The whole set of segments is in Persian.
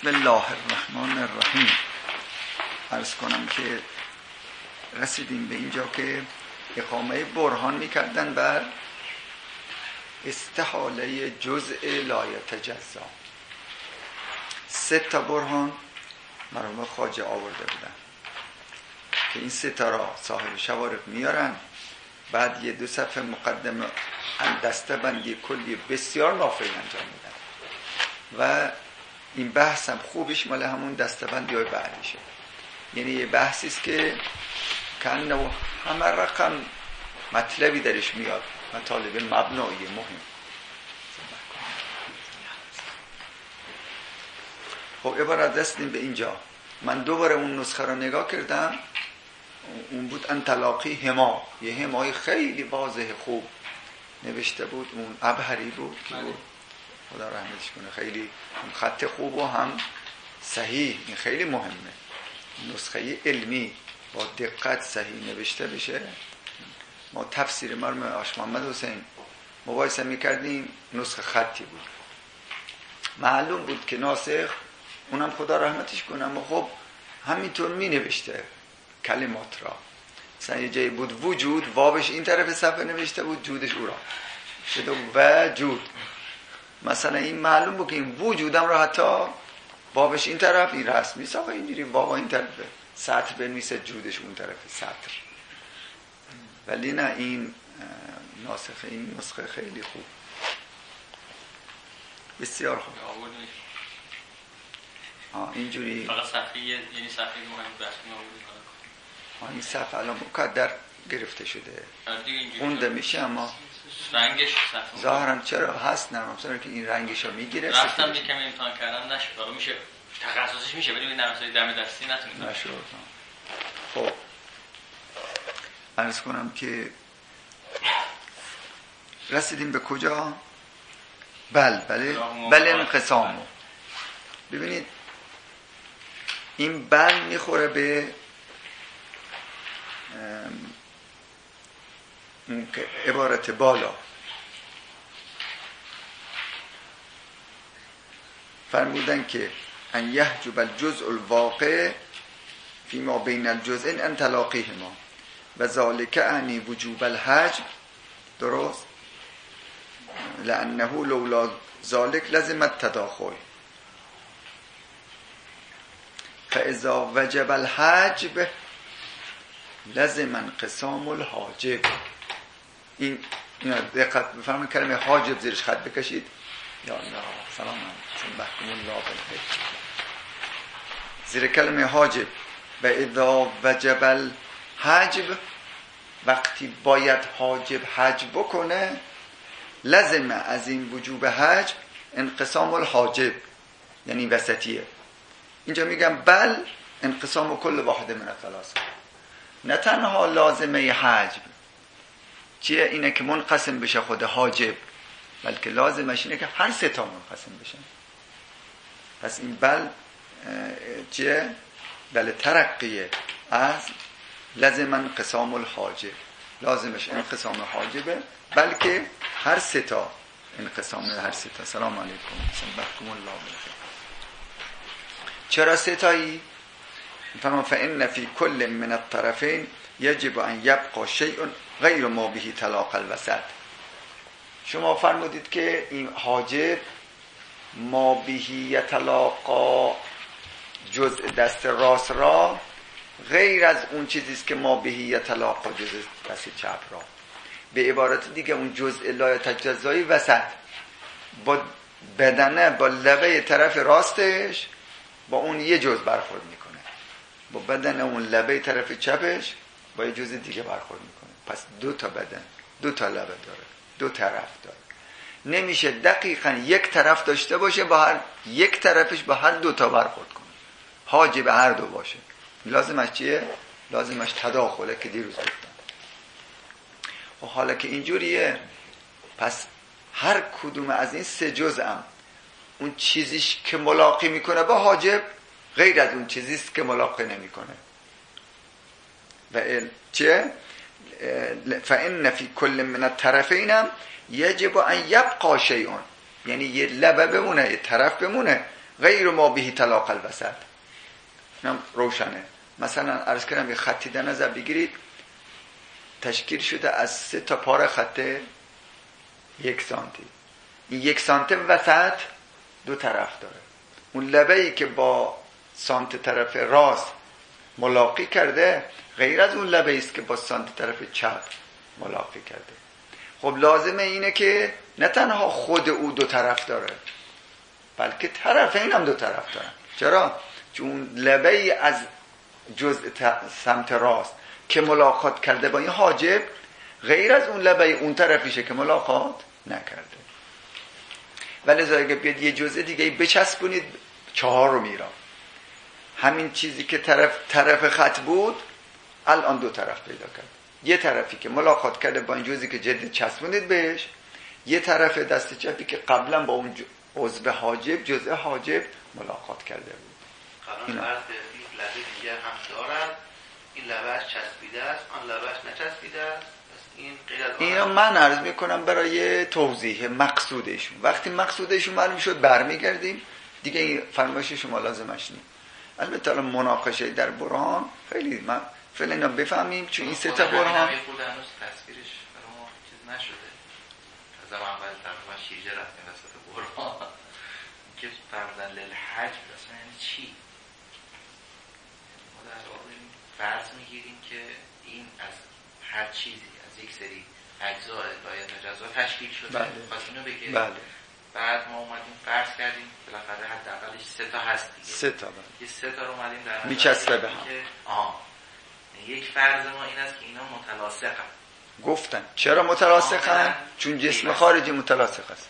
بسم الله الرحمن الرحیم. عرض کنم که رسیدیم به اینجا که اقامه برهان میکردن بر استحاله جزء لا یتجزا. 3 برهان مرحوم خواجه آورده بودن که این 3 را صاحب شوارق میارن، بعد یه 2 صفحه مقدمه دسته بندی کلی بسیار نافع انجام میدن و این بحث هم خوبش مال همون دسته بندی های بعدیشه. یعنی یه بحثی است که کنه همه رقم مطلبی درش میاد، مطالب مبنایی مهم. خب عبارت رسیدیم به اینجا. من دوباره اون نسخه رو نگاه کردم، اون بود انطلاقی هما، یه همای خیلی واضح خوب نوشته بود، اون ابهری بود که بود خدا رحمتش کنه، خیلی خط خوب و هم صحیح. این خیلی مهمه، نسخه علمی با دقت صحیح نوشته بشه. ما تفسیر مرحوم آش محمد حسین مباحثه میکردیم، نسخه خطی بود، معلوم بود که ناسخ اونم خدا رحمتش کنه اما خب همینطور می نوشته کلمات را. مثلا یه جایی بود وجود، وابش این طرف صفحه نوشته بود، جودش او را شده و جود. مثلا این معلوم بود که این وجودم را حتی وابش این طرف، این رسمی ساقه اینجوری وابا این طرف سطر بنویسه، جودش اون طرف سطر. ولی نه، این ناسخه، این نسخه خیلی خوب، بسیار خوب. اینجوری فقط صفحه، یعنی صفحه مهم رسمی آورد. این صفحه الان مقدر گرفته شده، خونده میشه اما رنگش ظاهرا چرا هست نرم که این رنگش رو میگیره. رفتم یکم امتحان کردم نشد، واقعا میشه تخصصیش میشه ولی نرم‌افزاری دم دستی نتونید نشد. خب عرض کنم که رسیدیم به کجا؟ بله انقسامو. ببینید این بل میخوره به عبارت بالا. فرمودن که ان یحجب الجزء الواقع فيما بین الجزئین ان تلاقیهما و ذلك اعنی وجوب الحجب. درست؟ لانه لولا ذلك لازم التداخل، فاذا وجب الحجب لازم انقسام الحاجب. این دقت بفرمایید، کلمه حاجب زیرش خط بکشید. یا الله سلام علیکم بحکم الله بالخیر. زیر کلمه حاجب و اذا وجب الحجب، وقتی باید حاجب حجب بکنه، لازم از این وجوب حجب انقسام الحاجب، یعنی وسطیه. اینجا میگم بل انقسام کل واحد من الثلاثه. نه تنها لازمه حجب چیه؟ اینه که منقسم بشه خود حاجب، بلکه لازمش اینه که هر 3 منقسم بشن. پس این بل چیه؟ بل ترقیه از لازم انقسام الحاجب، لازمش انقسام حاجبه، بلکه هر 3 انقسام هر 3. سلام علیکم بحکم الله بالخیر. چرا 3 فإن في كل من الطرفين يجب أن يبقى شيء غير ما به تلاقى الوسط. شما فرمودید که این حاجب ما به یتلاقا جزء دست راست را غیر از اون چیزی است که ما به یتلاقا جزء دست چپ را. به عبارت دیگه اون جزء لا یتجزایی وسط با بدنه، با لبه طرف راستش با اون یه جزء برخورد میکنه، با بدن اون لبه طرف چپش با یه جزء دیگه برخورد میکنه. پس 2 بدن، 2 لبه داره، 2 طرف داره. نمیشه دقیقاً یک طرف داشته باشه با هر یک طرفش با هر 2 برخورد کنه، حاجب هر 2 باشه. لازمش چیه؟ لازمش تداخله که دیروز گفتم. و حالا که اینجوریه، پس هر کدوم از این 3 جزءم اون چیزیش که ملاقی میکنه با حاجب غیر از اون چیزیست که ملاقی نمیکنه. و چه؟ فإن في كل من الطرفين يجب ان يبقى شيء، یعنی یه لبه بمونه، یه طرف بمونه، غیر ما به طلاق الوسط. اینم روشنه. مثلا عرض کردم یه خطی در نظر بگیرید تشکیل شده از 3 تا پاره خط 1 سانتی. این 1 سانتی وسط 2 طرف داره. اون لبه‌ای که با سانت طرف راست ملاقی کرده غیر از اون لبه‌ای است که با سانت طرف چپ ملاقی کرده. خب لازمه اینه که نه تنها خود او 2 طرف داره بلکه طرفین هم 2 طرف دارن. چرا؟ چون لبه‌ای از جزء سمت راست که ملاقات کرده با این حاجب غیر از اون لبه اون طرفیشه که ملاقات نکرده. ولی اگه بیاد یه جزء دیگه بچسبونید 4 رو میرا. همین چیزی که طرف خط بود الان 2 طرف پیدا کرد. یه طرفی که ملاقات کرده با این جزئی که جدید چسبونید بهش، یه طرف دست چپی که قبلا با اون عضو حاجب جزء حاجب ملاقات کرده بود. قانون فرض یک لبه دیگه هم دارن، این لبهش چسبیده است، آن لبهش نچسبیده است. اینو من عرض میکنم برای توضیح مقصودشون. وقتی مقصودشون معلوم شد برمیگردیم دیگه این فرمایش شما لازمش نیست. البته الان مناقشه در برهان خیلی من فعلا اینا بفهمیم چون این 3 تا برهان تصویرش برای ما چیز نشده. از اول تقریبا شیرجه رفتیم وسط برهان که فرضاً للحج اصلا یعنی چی؟ ما در واقع فرض میگیریم که این از هر چیزی از یک سری اجزاء لایه تجزا تشکیل شده. پس اینو بگیم. بله. بعد ما اومدیم فرض کردیم بالاخره حداقلش 3 تا هست دیگه. 3 تا بله. یه 3 تا رو اومدیم در میچسبه به هم. یک فرض ما این است که اینا متلاصقن. گفتن چرا متلاصقن؟ چون جسم خارجی متلاصق است.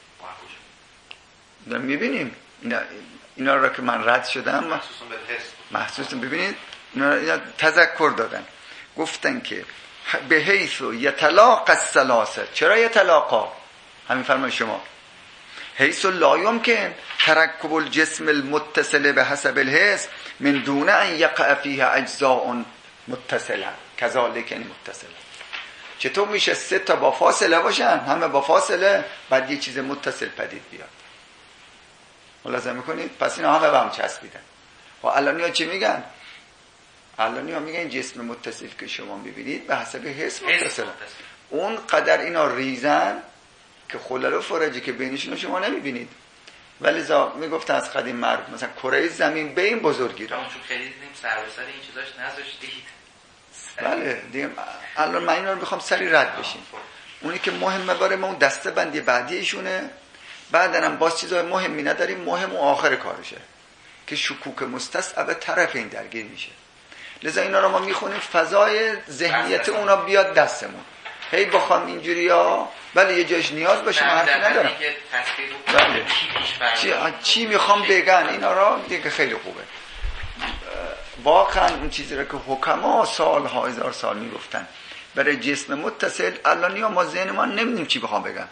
میبینیم اینا را که من رد شدم محسوس ببینید اینا تذکر دادن. گفتن که به حیث یطلاق الثلاثه. چرا یطلاقا؟ همین فرمای شما حیث لا یمکن ترکب الجسم المتصل به حسب الحس من دون ان یقع فیه اجزاء متصله کذالک متصله. چطور میشه 3 تا با فاصله باشن همه با فاصله بعد یه چیز متصل پدید بیاد؟ ملاحظه میکنید؟ پس اینا همه به هم چسبیدن. و الانیا چی میگن؟ الانیا میگن جسم متصل که شما میبینید به حسب حس متصل. اون قدر اینا ریزن که خلل و فرجی که بینشون شما نمیبینید. ولی میگفتن از قدیم مرد مثلا کره زمین به این بزرگی را چون خیلی دیدیم سر به سر این چیزاش نذاشتید. بله دیدیم. الان من اینا رو میخوام سری رد بشیم. اونی که مهمه برای ما اون دسته بندی بعدیشونه. بعدن هم باز چیزای مهمی نداریم. مهم و آخر کارشه که شکوک مستصعب طرف این درگیر میشه. لذا اینا رو ما میخونیم فضای ذهنیت اونا بیاد دستمون. هی بخوام اینجوری ها ولی یه جاش نیاز باشه من حرفی ندارم. بله. چی میخوام بگن اینا را دیگه خیلی خوبه. واقعا اون چیزی را که حکما سالها 1000 سال میگفتن برای جسم متصل الان ما ذهن ما نمیدونیم چی بخوام بگن.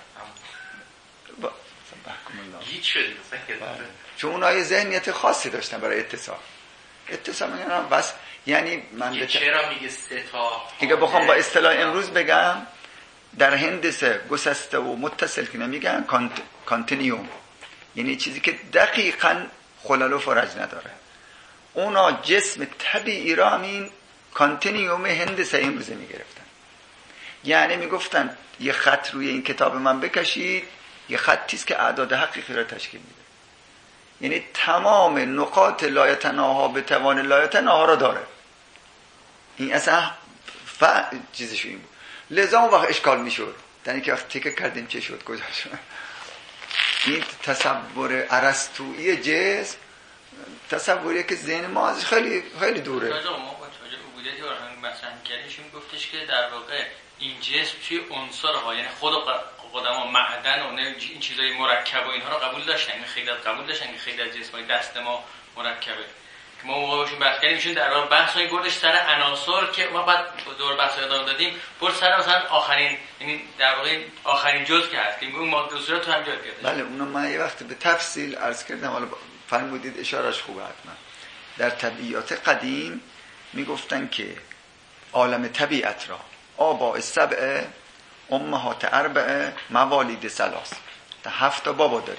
گیج شدیم. چون اونها یه ذهنیت خاصی داشتن برای اتصال میگن بس. یعنی من چرا میگه 3 تا دیگه بخوام با اصطلاح امروز بگم در هندسه گسسته و متصل که نمیگن کانتینیوم، یعنی چیزی که دقیقاً خلل و فرج نداره. اونا جسم طبیعی را همین کانتینیوم هندسه امروزه میگرفتن. یعنی میگفتن یه خط روی این کتاب من بکشید یه خطیست که اعداد حقیقی را تشکیل میده. یعنی تمام نقاط لایتناها به توان لایتناها را داره. این اصلا چیزش این بود. لذا اون وقت اشکال میشد. در اینکه وقت تکه کردیم چه شد کجا شد. این تصور ارسطویی جسم تصوریه که ذهن ما ازش خیلی خیلی دوره. ما با توجه به عبودیت آرهنگ مطرح کردیشون گفتش که در واقع این جسم توی عنصرها یعنی خود قدما معدن و این چیزای مرکب و اینها رو قبول داشتن. این خیلی قبول داشتن که خیلی از جسمای دست ما مرکبه. که ما موقعشون بحث کردیم میشون در واقع بحثای بردش سر عناصر که ما بعد دور بحث ادامه دادیم برد سر مثلا آخرین یعنی در واقع آخرین جزء که هست که میگم ماده و صورت تو هم جا گرفته. بله اونو من یه وقت به تفصیل عرض کردم حالا فرمودید اشارهش خوبه. حتما در طبیعیات قدیم میگفتن که عالم طبیعت را آباء السبع امهات اربع موالید ثلاث تا 7 بابا داریم.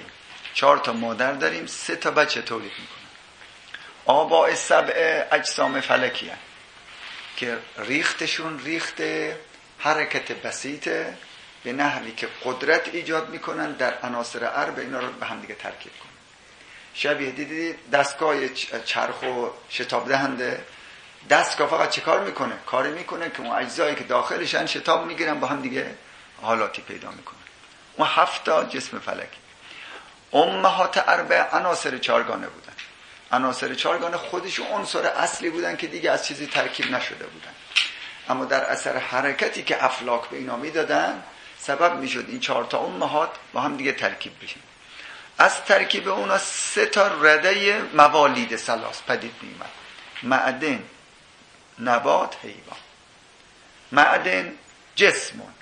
4 تا مادر داریم، 3 تا بچه تولید میکنن. آباء سبع اجسام فلکیه که ریختشون ریخت حرکت بسیطه به نحوی که قدرت ایجاد میکنن در عناصر اربع اینا رو به هم دیگه ترکیب کنن. شبیه دیدید دستگاه چرخ و شتاب دهنده، دستگاه فقط چه کار میکنه؟ کاری میکنه که اون اجزایی که داخلشن شتاب میگیرن با هم دیگه حالاتی پیدا میکنن. اون 7 تا جسم فلکی. امهات اربع عناصر 4گانه بودن. عناصر 4گانه خودشون عنصر اصلی بودن که دیگه از چیزی ترکیب نشده بودن، اما در اثر حرکتی که افلاک به اینا میدادن سبب میشد این 4 تا امهات با هم دیگه ترکیب بشن. از ترکیب اونا 3 تا رده موالید ثلاث پدید میومد: معدن، نبات، حیوان. معدن جسمون،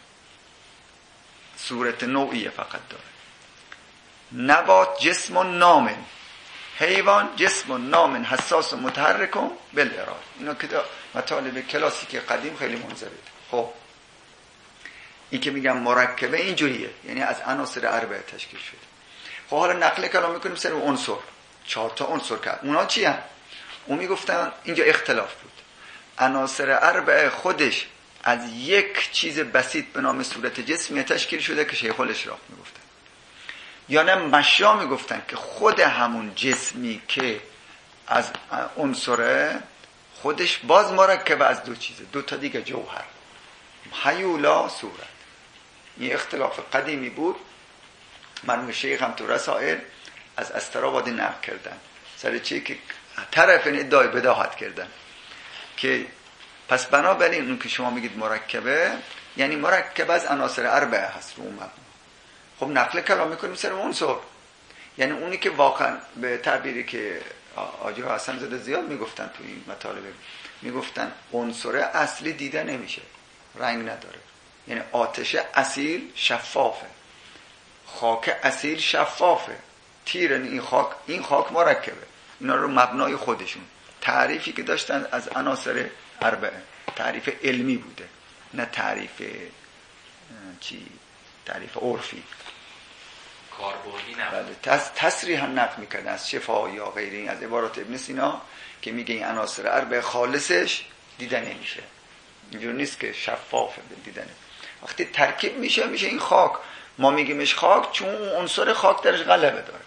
صورت نوعیه فقط داره. نبات جسمون نامن. حیوان جسمون نامن حساس و متحرکم بالاراده. اینا که مطالب کلاسیک قدیم خیلی منضبط. خب این که میگم مرکبه اینجوریه، یعنی از عناصر اربعه تشکیل شده. خب حالا نقل کلام میکنیم سر عنصر. 4 تا عنصر کرد. اونا چی هست؟ اون میگفتن اینجا اختلاف بود. عناصر اربعه خودش از یک چیز بسیط به نام صورت جسمی تشکیل شده که شیخ الاشراق میگفتن، یا نه مشا میگفتن که خود همون جسمی که از عنصره خودش باز مرکب از 2 چیزه، 2 تا دیگه جوهر، حیولا صورت. این اختلاف قدیمی بود. مرحوم شیخ هم تو رسائل از استرابادی نقل کردن سر چی که طرفین ادعای بداهت کردن که پس بنابراین اون که شما میگید مرکبه یعنی مرکب از عناصر اربعه هست رو اومد. خب نقل کلام میکنیم سر عنصر، یعنی اونی که واقعا به تعبیری که آجی حسن زاده زیاد میگفتن تو این مطالب، میگفتن عنصر اصلی دیده نمیشه، رنگ نداره. یعنی آتش اصیل شفافه، خاک اصیل شفافه، تیر این خاک مرکبه. اینا رو مبنای خودشون تعریفی که داشتن از عناصر اربعه تعریف علمی بوده، نه تعریف تعریف عرفی کاربردی نبوده. بله تصریحا نقل میکردن از شفا یا غیره از عبارات ابن سینا که میگه این عناصر اربعه خالصش دیده نمیشه، اینجور نیست که شفافه دیدنه. وقتی ترکیب میشه این خاک. ما میگیمش خاک چون اون عنصر خاک درش غلبه داره.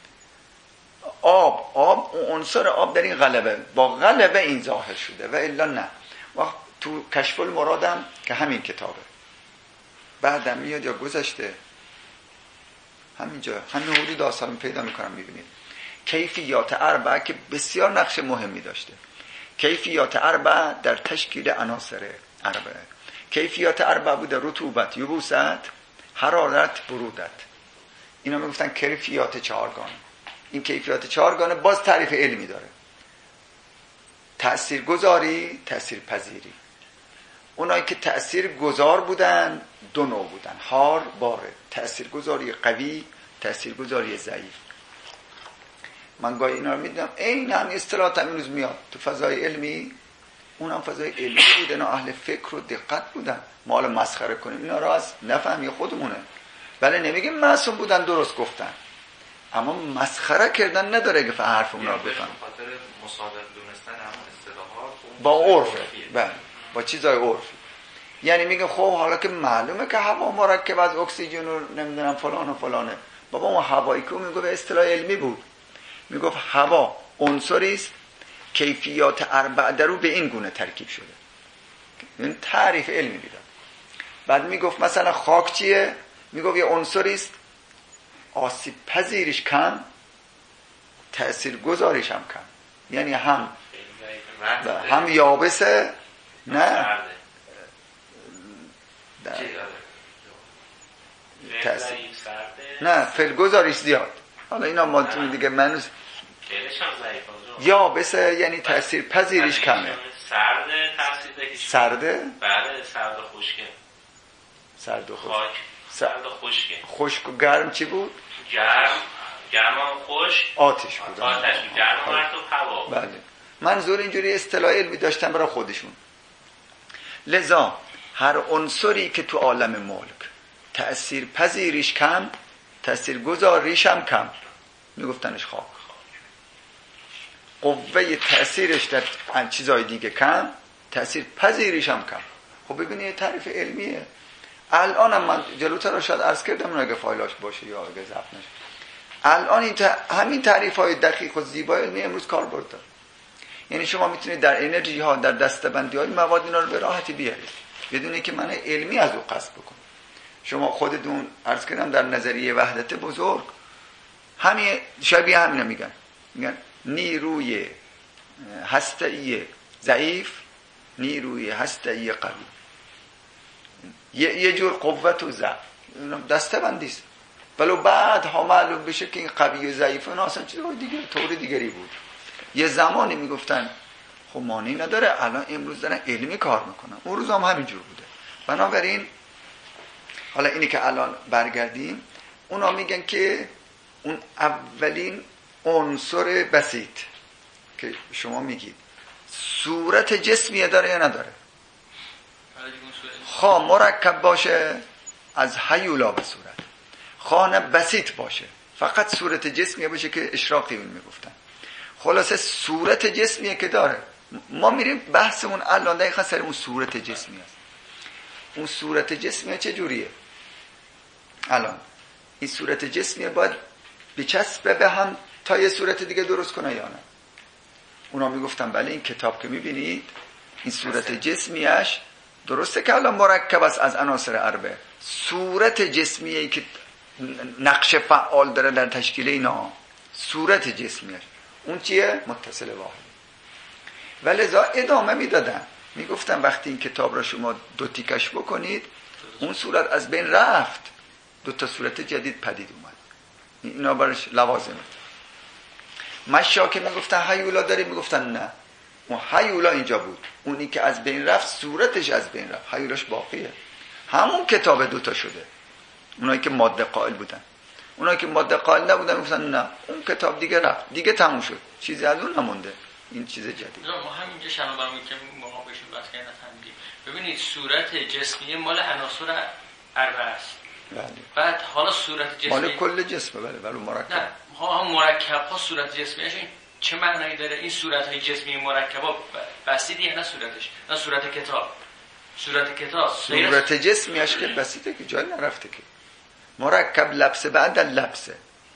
آب اون عنصر آب در این غلبه، با غلبه این ظاهر شده و الا نه. وقت تو کشف المرادم که همین کتابه بعدم میاد یا گذشته همینجا همین حدود آثارم پیدا میکنم میبینید کیفیات اربعه که بسیار نقش مهمی داشته. کیفیات اربعه در تشکیل عناصر اربعه. کیفیات اربعه بوده رطوبت، یبوست، حرارت، برودت. اینا میگفتن کیفیات 4گانه. این کیفیات 4گانه باز تعریف علمی داره: تأثیر گذاری، تأثیر پذیری. اونایی که تأثیر گذار بودن 2 نوع بودن: حار، بارد. تأثیر گذاری قوی، تأثیر گذاری ضعیف. من گاهی اینا رو میدونم این هم اصطلاحات هم روز میاد تو فضای علمی. اونم فضای علمی بوده، اینا اهل فکر و دقت بودن. ما حالا مسخره کنیم اینا رو از نفهمی خودمونه. بله نمیگیم معصوم بودن درست گفتن، اما مسخره کردن نداره که حرف اونا رو بفهم. خاطر مصادق دونستن همون اصطلاحات با عرفه، بله با چیزای عرفی. یعنی میگه خب حالا که معلومه که هوا مرکب از اکسیژن و نمیدونم فلان و فلانه. بابا اون هوایی که میگه به اصطلاح علمی بود، میگفت هوا عنصری است کیفیات اربعه در او به این گونه ترکیب شده. این تعریف علمی میداد. بعد میگفت مثلا خاک چیه؟ میگفت یه عنصری است آسیب پذیریش کم، تأثیر گذاریش هم کم. یعنی هم یابسه نه تأثیر نه فلگذاریش زیاد. حالا اینا ما دیگه منوز یابسه یعنی تأثیر پذیریش کمه. سرده بله سرد و خشکه. سرد و خاک سرد و خشکه. خشک و گرم چی بود؟ گرم و خشک آتش بود. آتش بود. گرم و مرطوب هوا. بله منظور اینجوری اصطلاح علمی داشتن برای خودشون. لذا هر عنصری که تو عالم ملک تأثیر پذیریش کم، تأثیر گذاریش هم کم، میگفتنش خاک. قوه تأثیرش در چیزای دیگه کم، تأثیر پذیریش هم کم. خب ببینید تعریف علمیه. الانم من جلوتر رو شاید عرض کردم اگه فایلاش باشه یا اگه ضبط نشه. الان همین تعریف‌های دقیق و زیبای علمی امروز کاربرد داره. یعنی شما میتونید در انرژی ها، در دسته‌بندی‌های مواد اینا رو به راحتی بیارید بدون اینکه من علمی از او قصد بکنم. شما خودتون عرض کردم در نظریه وحدت بزرگ همین شبیه همین میگن نیروی هسته‌ای ضعیف، نیروی هسته‌ای قوی. یه جور قوت و ضعف دسته‌بندی است. ولو بعد ها معلوم بشه که این قوی و ضعیف اون اصلا چیزای دیگه طور دیگری بود. یه زمانی میگفتن خب معنی نداره، الان امروز دارن علمی کار میکنن، اون روز هم همینجور بوده. بنابراین حالا اینی که الان برگردیم، اونا میگن که اون اولین عنصر بسیط که شما میگید صورت جسمیه داره یا نداره؟ خواه مرکب باشه از هیولا به صورت، خواه نه بسیط باشه فقط صورت جسمیه باشه که اشراقی اون میگفتن. خلاصه صورت جسمیه که داره. ما میریم بحثمون الان دقیقا سر اون صورت جسمی است. اون صورت جسمیه چه جوریه؟ الان این صورت جسمیه باید بچسبه به هم تا یه صورت دیگه درست کنه یا نه؟ اونا میگفتن بله این کتاب که میبینید این صورت جسمیش درسته که الان مرکب است از عناصر اربعه، صورت جسمیه که نقش فعال داره در تشکیل اینا، صورت جسمیش اون چیه؟ متصل واحد. ولذا ادامه میدادن میگفتن وقتی این کتاب را شما دو تیکش بکنید اون صورت از بین رفت، دو تا صورت جدید پدید اومد. اینا برش لوازمه. مشاکه میگفتن هیولا داریم، میگفتن نه اون هیولا اینجا بود، اونی که از بین رفت صورتش از بین رفت، هیولاش باقیه. همون کتاب دوتا شده. اونایی که ماده قائل بودن، اونایی که ماده قائل نبودن میگفتن نه اون کتاب دیگه رفت، دیگه تموم شد، چیزی از اون نمونده، این چیز جدید. ما همینجا شنو برمی که ما بهشون بحث کردن فهمیدیم. ببینید صورت جسمی مال عناصر اربعه است. بله. بعد حالا صورت جسمی مال کل جسمه. بله ولی مرکب. نه هم مرکب ها صورت جسمیش چه معنی داره؟ این صورت های جسمی مرکبا بسیطه یا نه صورتش؟ نه صورت کتاب. صورت جسمیش که بسیطه که جای نرفته که. مرکب لبس بعد لبسه.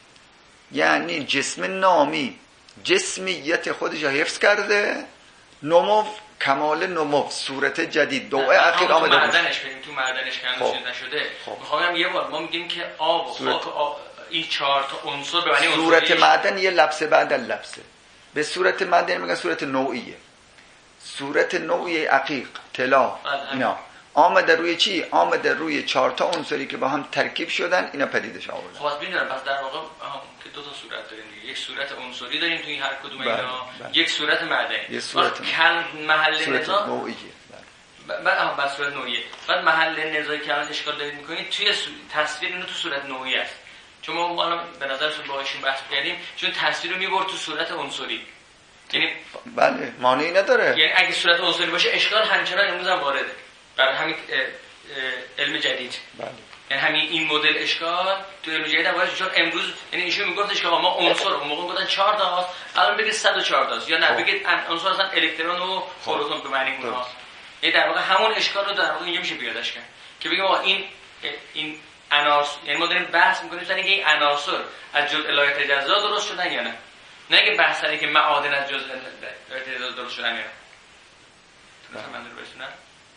یعنی جسم نامی جسمیت خودش حفظ کرده، نمو کمال نمو، صورت جدید دوئه اخیر آمده باشه. معدنش بریم تو معدنش که هنوز نشده. میخوام یه بار ما میگیم که آب و خاک این 4 تا عنصر به معنی صورت معدن یه لبس بعد لبسه. به صورت معدن میگن صورت نوعیه. صورت نوعی عقیق، طلا، اینا آمده روی چی؟ آمده روی 4 تا عنصری که با هم ترکیب شدن، اینا پدیدش آوردن. خب میدونم پس در واقع که دو تا صورت داریم دیگه. یک صورت عنصری داریم توی هر کدوم اینا، یک صورت معدنی. یک صورت محل نزاع نوعیه. بعد صورت نوعیه. بعد محل نزاعی که الان اشکال دارید می‌کنید توی تصویر اینو تو صورت نوعی است. چون ما الان به نظرشون باهاشون بحث کردیم چون تصویر رو می‌برد تو صورت عنصری. یعنی بله معنی نداره. یعنی اگه صورت عنصری باشه اشکال همچنان امروز هم وارده. برای همین علم جدید. بله. یعنی همین این مدل اشکال تو علم جدید هم وارد، چون امروز یعنی ایشون میگفتش که ما عنصر اون موقع گفتن 4 تاست، الان بگید 104 تاست، یا نه بگید عنصر اصلا الکترون و پروتون به معنی اونها. یعنی در واقع همون اشکال رو در واقع اینجا میشه پیادهش کرد که بگیم آقا این عناصر، یعنی ما داریم بحث میکنیم سر اینکه این عناصر از جزء لایه تجزا درست شدن یا نه. نه اینکه بحث سر اینکه معادن از جزء لایه تجزا درست شدن یا نه. مثلا من رو برسونم.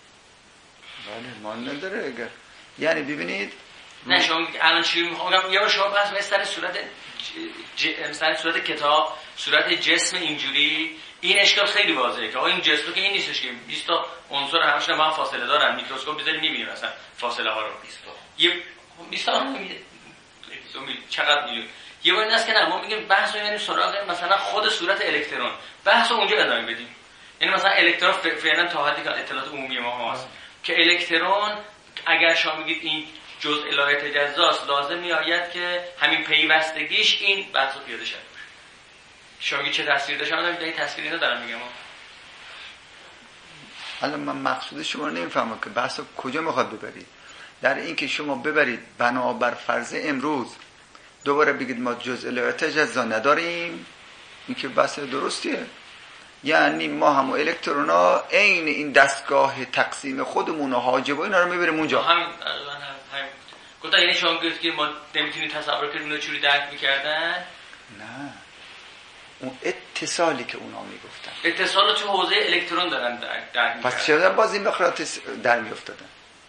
بله مان نداره اگر. یعنی ببینید نه شما الان چی میخوام یا شما بحث مثلا مثلا صورت کتاب، صورت جسم اینجوری، این اشکال خیلی واضحه که این جسم که این نیستش که 20 تا عنصر همشون با هم فاصله دارن، میکروسکوپ بذاریم میبینیم مثلا فاصله ها رو 20 تا نمیده چقدر میلیون. یه بار این است که نه ما میگیم بحث رو یعنی سراغ مثلا خود صورت الکترون، بحث رو اونجا ادامه بدیم. یعنی مثلا الکترون فعلا تا حدی که اطلاعات عمومی ما هست که الکترون اگر شما میگید این جزء لایه تجزاست، لازم میآید که همین پیوستگیش این بحث پیاده شد. شما میگید چه تصویر داشتم؟ من این تصویری ندارم میگم. حالا من مقصود شما رو نمیفهمم که بحث کجا میخواد ببرید. در این که شما ببرید بنابر فرض امروز دوباره بگید ما جزء لایه تجزا نداریم، این که بحث درستیه. یعنی ما هم الکترونا عین این دستگاه تقسیم خودمون و حاجب و اینا رو میبریم اونجا. همین گفتن یعنی شما گفت که ما نمیتونیم تصور کنیم اونا چوری درک میکردن؟ نه، اون اتصالی که اونا میگفتن، اتصال رو تو حوزه الکترون دارن درک میکردن. پس چرا باز این مغناطیس در میافتادن؟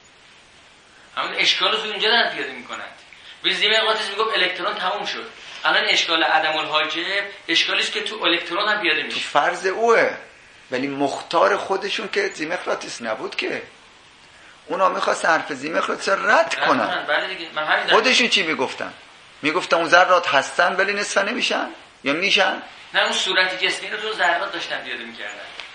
همین اشکال رو تو اینجا دارن پیاده میکنن. به زیر مغناطیس میگفت الکترون تموم شد. الان اشکال عدم الحاجب اشکالی است که تو الکترون هم پیاده میشه. تو فرض اوه، ولی مختار خودشون که زیمغناطیس نبود که. اونا میخواستن حرف زیمغناطیس رد کنن. بله دیگه، من همین خودشون چی میگفتن؟ میگفتن اون ذرات هستن ولی نصفه نمیشن یا میشن؟ نه، اون صورت جسمی رو تو ذرات داشتن پیاده میکردن.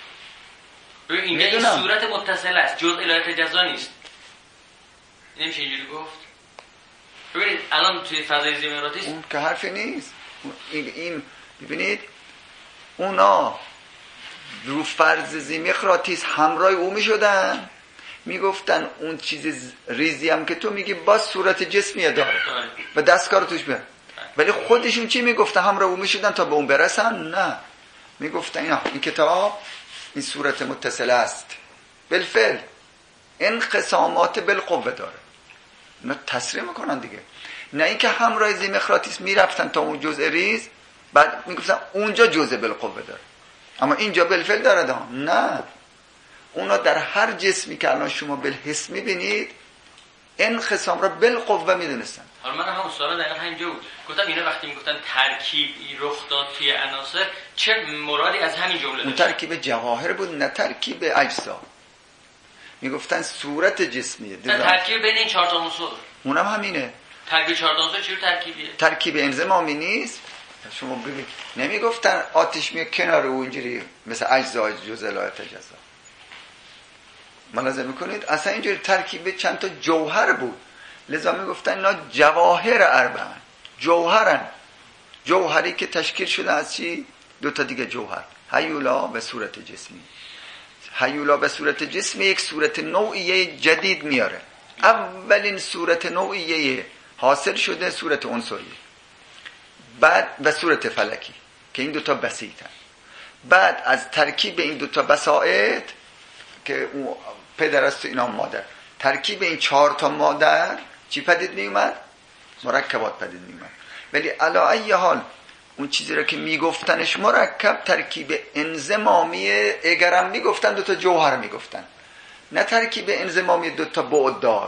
ببین اینجا این صورت متصل است، جزء لایه تجزا نیست. نمیشه اینجوری گفت. ببینید الان توی فضای زیمغناطیس اون که حرفی نیست. این ببینید اونا رو فرض زیمغناطیس همراه او میشدن، میگفتن اون چیز ریزی هم که تو میگی باز صورت جسمیه داره و دستگاه رو توش بیاره، ولی خودشون چی میگفتن؟ همراه او میشدن تا به اون برسن؟ نه، میگفتن این کتاب این صورت متصل است، بالفعل انقسامات بالقوه داره. اینا تصریح میکنن دیگه، نه اینکه همراه زیمغناطیس میرفتن تا اون جزء ریز بعد میگفتن اونجا جزء بالقوه داره اما اینجا بالفعل داره ده. نه، اونا در هر جسمی که الان شما بالحس میبینید انقسام را بالقوه میدونستن. حالا من همون سوال دقیقا همینجا بود. گفتم اینا وقتی میگفتن ترکیبی رخ داد توی عناصر، چه مرادی از همین جمله اون داشت؟ ترکیب جواهر بود، نه ترکیب اجزا. میگفتن صورت جسمیه، ترکیب بین این 4 تا عنصر. اونم همینه. ترکیب 4 تا عنصر چه ترکیبیه؟ ترکیب انضمامی نیست. شما ببین نمیگفتن آتش میاد کنار او اینجوری مثل اجزا جزء لایه تجزا. ملاحظه میکنید اصلا اینجوری ترکیب چند تا جوهر بود، لذا میگفتن اینا جواهر اربعه، جوهرن، جوهری که تشکیل شده از چی؟ 2 تا دیگه جوهر، هیولا و صورت جسمی. هیولا به صورت جسمی یک صورت نوعیه جدید میاره. اولین صورت نوعیه حاصل شده صورت عنصری، بعد و صورت فلکی که این 2 تا بسیطن. بعد از ترکیب این 2 تا بساط که اون پدر است و اینا مادر، ترکیب این 4 تا مادر چی پدید میومد؟ مرکبات پدید میومد. ولی علی ای حال اون چیزی را که میگفتنش مرکب ترکیب انضمامی، اگرم میگفتن 2 تا جوهر میگفتن، نه ترکیب انضمامی 2 تا بعد دار.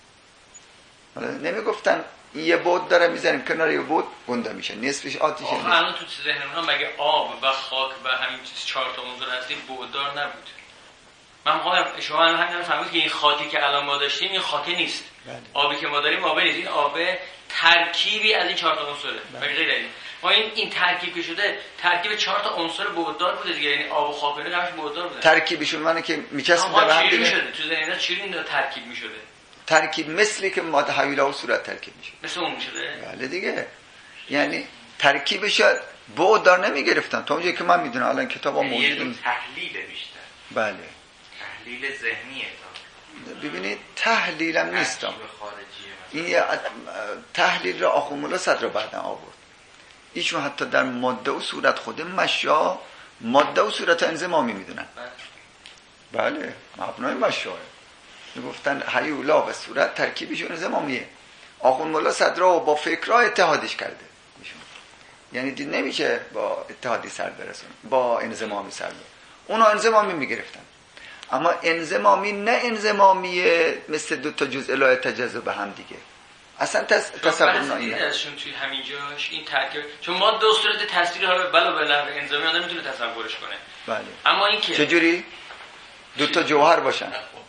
نمیگفتن یه بعد داره میذاریم کنار یه بعد گنده میشه، نصفش آتیشه. الان تو ذهن من مگه آب و خاک و همین چیز 4 تا عنصر هستی بعد دار نبود؟ من میخوام شما همین رو فهمید که این خاکی که الان ما داشتیم این خاک نیست. بله. آبی که ما داریم آب نیست، این آب ترکیبی از این 4 تا عنصره. مگه غیر این ما این ترکیب که شده ترکیب 4 تا عنصر بعددار بوده دیگه، یعنی آب و خاک اینا همش بعددار بوده. ترکیبشون معنی که میچسبه به هم دیگه شده. تو ذهن چیزی ترکیب میشده، ترکیب مثلی که ماده هیولا و صورت ترکیب میشه، مثل اون میشده. بله دیگه، یعنی ترکیبش بعددار نمیگرفتن تا اونجایی که من میدونم. الان کتابا موجود تحلیل بیشتر. بله، تحلیل ذهنیه. ببینید تحلیلم نیستم، این تحلیل را آخوند ملا صدر بعدن آورد. ایشون حتی در ماده و صورت خود مشا ماده و صورت انضمامی میدونن. بله، مبنای مشاه میگفتن هیولا و صورت ترکیبشون انضمامیه. آخوند ملا صدر با فکرها اتحادش کرده ایشون، یعنی دید نمیشه با اتحادی سر برسونه، با انضمامی سر برسونه. اونا انضمامی میگرفتن، اما انضمامی نه انضمامیه مثل 2 تا جزء لایه تجزا به هم دیگه. اصلا تصور ناینه ازشون توی همین جاش این ترکیب، چون ما 2 صورت تصویری ها بلا بلا انضمامی آدم میتونه تصورش کنه. بله، اما این که چجوری 2 تا جوهر باشن؟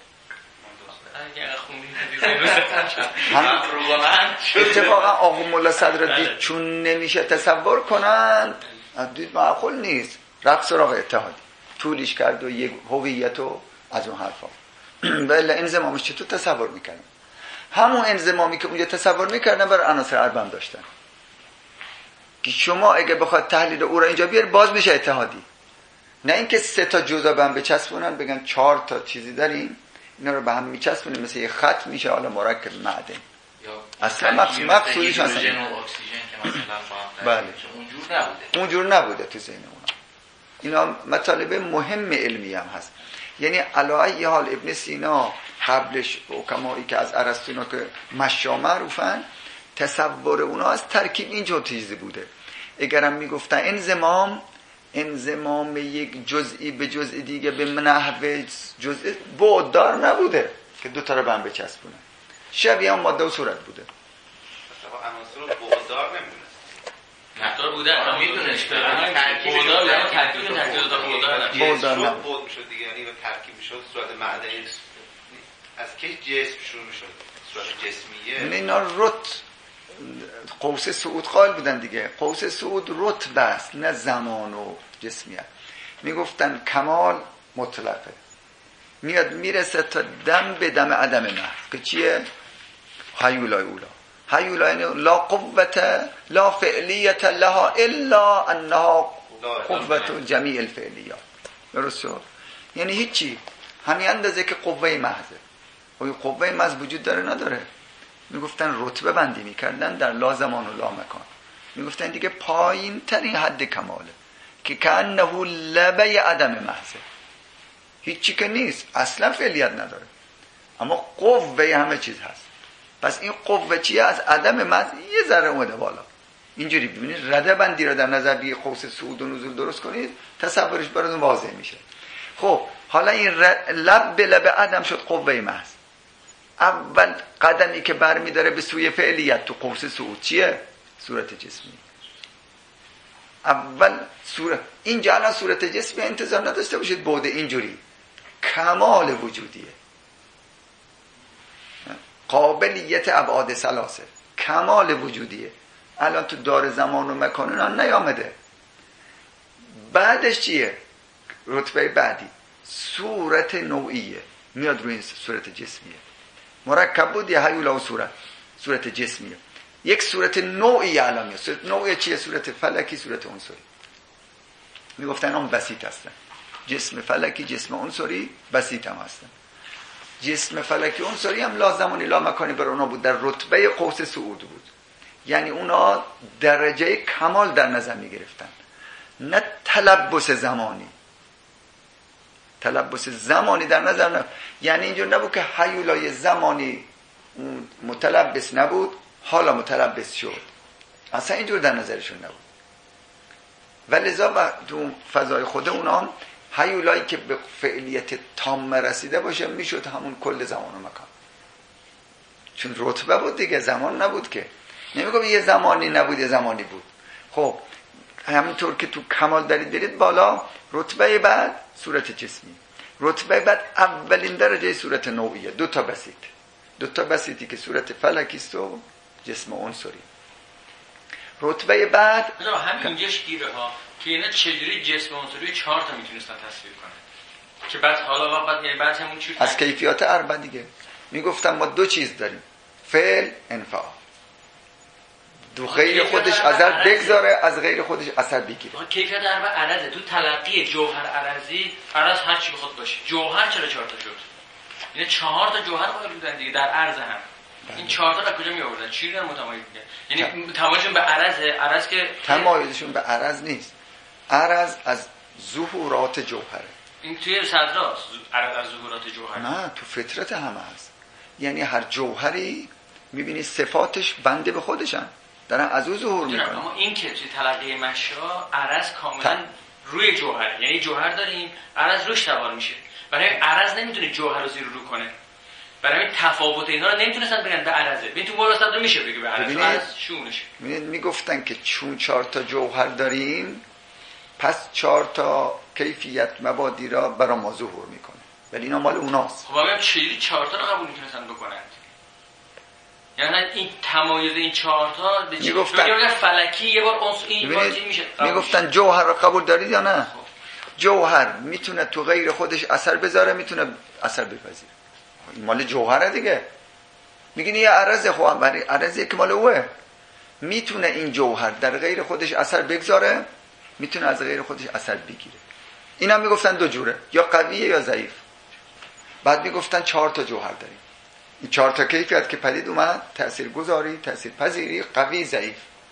اتفاقا آقا مولا صدر دید چون نمیشه تصور کنن، دید معقول نیست، رفت سراغ اتحادی، طولش کرد و یک هویت و از اون حرفا. ولی انضمامش چطور تصور میکنن؟ همون انضمامی که اونجا تصور میکردن برای عناصر اربعه داشتن که شما اگه بخواد تحلیل او را اینجا بیار باز میشه اتحادی، نه اینکه 3 تا جزء به هم بچسبونن بگن 4 تا چیزی داریم اینا رو به هم میچسبونیم مثل یه خط میشه حالا مرکب معدن. اصلا مقصودش اصلا بله. اونجور نبوده تو ذهن اونا. اینا مطالب مهم علمی هم هست. یعنی علی حال ابن سینا قبلش حکمایی که از ارسطو اینا که مشا معروفن، تصور اونا از ترکیب اینجور چیزی بوده. اگرم میگفتن انضمام یک جزئی به جزئی دیگه به نحو جزئی بعددار نبوده که دو تا رو به هم بچسبونه، شبیه هم ماده و صورت بوده. مثلا عناصر رو بعددار نمیدونه، مقدار بوده میدونست بعددار یعنی ترکیب تا بعددار نه بعد میشد دیگه، یعنی به ترکیب میشد صورت معدنی از که جسم شروع میشد صورت جسمیه. یعنی اینا قوس سعود قائل بودن دیگه. قوس سعود رتبه است نه زمان و جسمیت. میگفتن کمال مطلقه، میاد میرسه تا دم به دم عدم محض که چیه؟ هیولای اولا. هیولای لا قوت لا فعلیت لها الا انها قوت جمیع الفعلیات. درسته؟ یعنی هیچی، همین اندازه که قوه محضه. و قوه محض وجود داره نداره؟ میگفتن رتبه بندی میکردن در لا زمان و لا مکان. میگفتن دیگه پایین ترین حد کماله که کانه لبه عدم محضه، هیچی که نیست، اصلا فعلیت نداره، اما قوه همه چیز هست. پس این قوه چیه؟ از عدم محض یه ذره اومده بالا. اینجوری ببینید رده بندی رو در نظر بی قوس صعود و نزول درست کنید، تصورش براتون واضح میشه. خب حالا این لب به لب عدم شد قوه محض. اول قدمی که برمی داره به سوی فعلیت تو قوس صعود چیه؟ صورت جسمی. اول صورت اینجا الان صورت جسمی انتظار نداشته باشید بعد اینجوری کمال وجودیه، قابلیت ابعاد ثلاثه، کمال وجودیه. الان تو دار زمان و مکان اینا نیامده. بعدش چیه؟ رتبه بعدی صورت نوعیه، میاد روی این صورت جسمیه. مرکب بود یه هیولا و صورت جسمیه. یک صورت نوعی الان میاد. صورت نوعی چیه؟ صورت فلکی، صورت عنصری. میگفتن اون بسیط هستن. جسم فلکی، جسم عنصری بسیط هم هستن. جسم فلکی عنصری هم لا زمانی لا مکانی بر اونا بود، در رتبه قوس صعود بود. یعنی اونا درجه کمال در نظر میگرفتن، نه تلبس زمانی. تلبس زمانی در نظر نبود. یعنی اینجور نبود که هیولای زمانی متلبس نبود حالا متلبس شد، اصلا اینجور در نظرشون نبود. ولذا تو فضای خود اونا هیولایی که به فعلیت تام رسیده باشه میشد همون کل زمان و مکان، چون رتبه بود دیگه، زمان نبود که. نمیگم یه زمانی نبود یه زمانی بود. خب همینطور که تو کمال دارید برید بالا، رتبه بعد صورت جسمی، رتبه بعد اولین درجه صورت نوعیه، دو تا بسیطی که صورت فلکیست و جسم عنصری. رتبه بعد همین اینجاش گیره ها که اینا چجوری جسم عنصری 4 تا میتونستن تصویر کنن که بعد حالا بعد همون چی از کیفیات اربع دیگه میگفتن ما دو چیز داریم، فعل، انفعال. دو غیر خودش اثر بگذاره، از غیر خودش اثر بگیره. کیفیت اربع عرضه. تو تلقی جوهر عرضی عرض هر چی بخواد باشه. جوهر چرا 4 تا شد؟ یعنی 4 تا جوهر قائل بودن دیگه در عرض هم. این 4 تا از کجا می آوردن؟ چی رو متمایز میگه؟ یعنی تمایزشون به عرض که تمایزشون به عرض نیست. عرض از ظهورات جوهره. این توی صدراست عرض از ظهورات جوهر. نه، تو فطرت همه هست. یعنی هر جوهری میبینی صفاتش بنده به خودشن، دارن از او ظهور میکنن. اما این که توی تلقی مشا عرض کاملا روی جوهر، یعنی جوهر داریم عرض روش سوار میشه. برای عرض نمیتونه جوهر رو زیر رو کنه. برای تفاوت اینا رو نمیتونستن بگن به عرضه. ببین تو مراسم رو میشه بگه به عرض، از شونش. میگفتن که چون 4 تا جوهر داریم پس 4 تا کیفیت مبادی را برای ما ظهور میکنه، ولی اینا مال اوناست. خب همین چجوری 4 تا رو قبول میتونستن بکنن؟ یعنی این تمایز این 4 تا به چی میگفتن؟ فلکی یه بار عنصر این بار چی میشه؟ میگفتن جوهر رو قبول دارید یا نه؟ جوهر میتونه تو غیر خودش اثر بذاره، میتونه اثر بپذیره. این مال جوهره دیگه. میگین یه عرضه، خب برای عرضه که مال اوه، میتونه این جوهر در غیر خودش اثر بگذاره، میتونه از غیر خودش اثر بگیره. اینا میگفتن دو جوره، یا قویه یا ضعیف. بعد میگفتن 4 تا جوهر داریم. این 4 تا کیفیت که پدید اومد، تأثیر گذاری، تأثیر پذیری، قوی، ضعیف.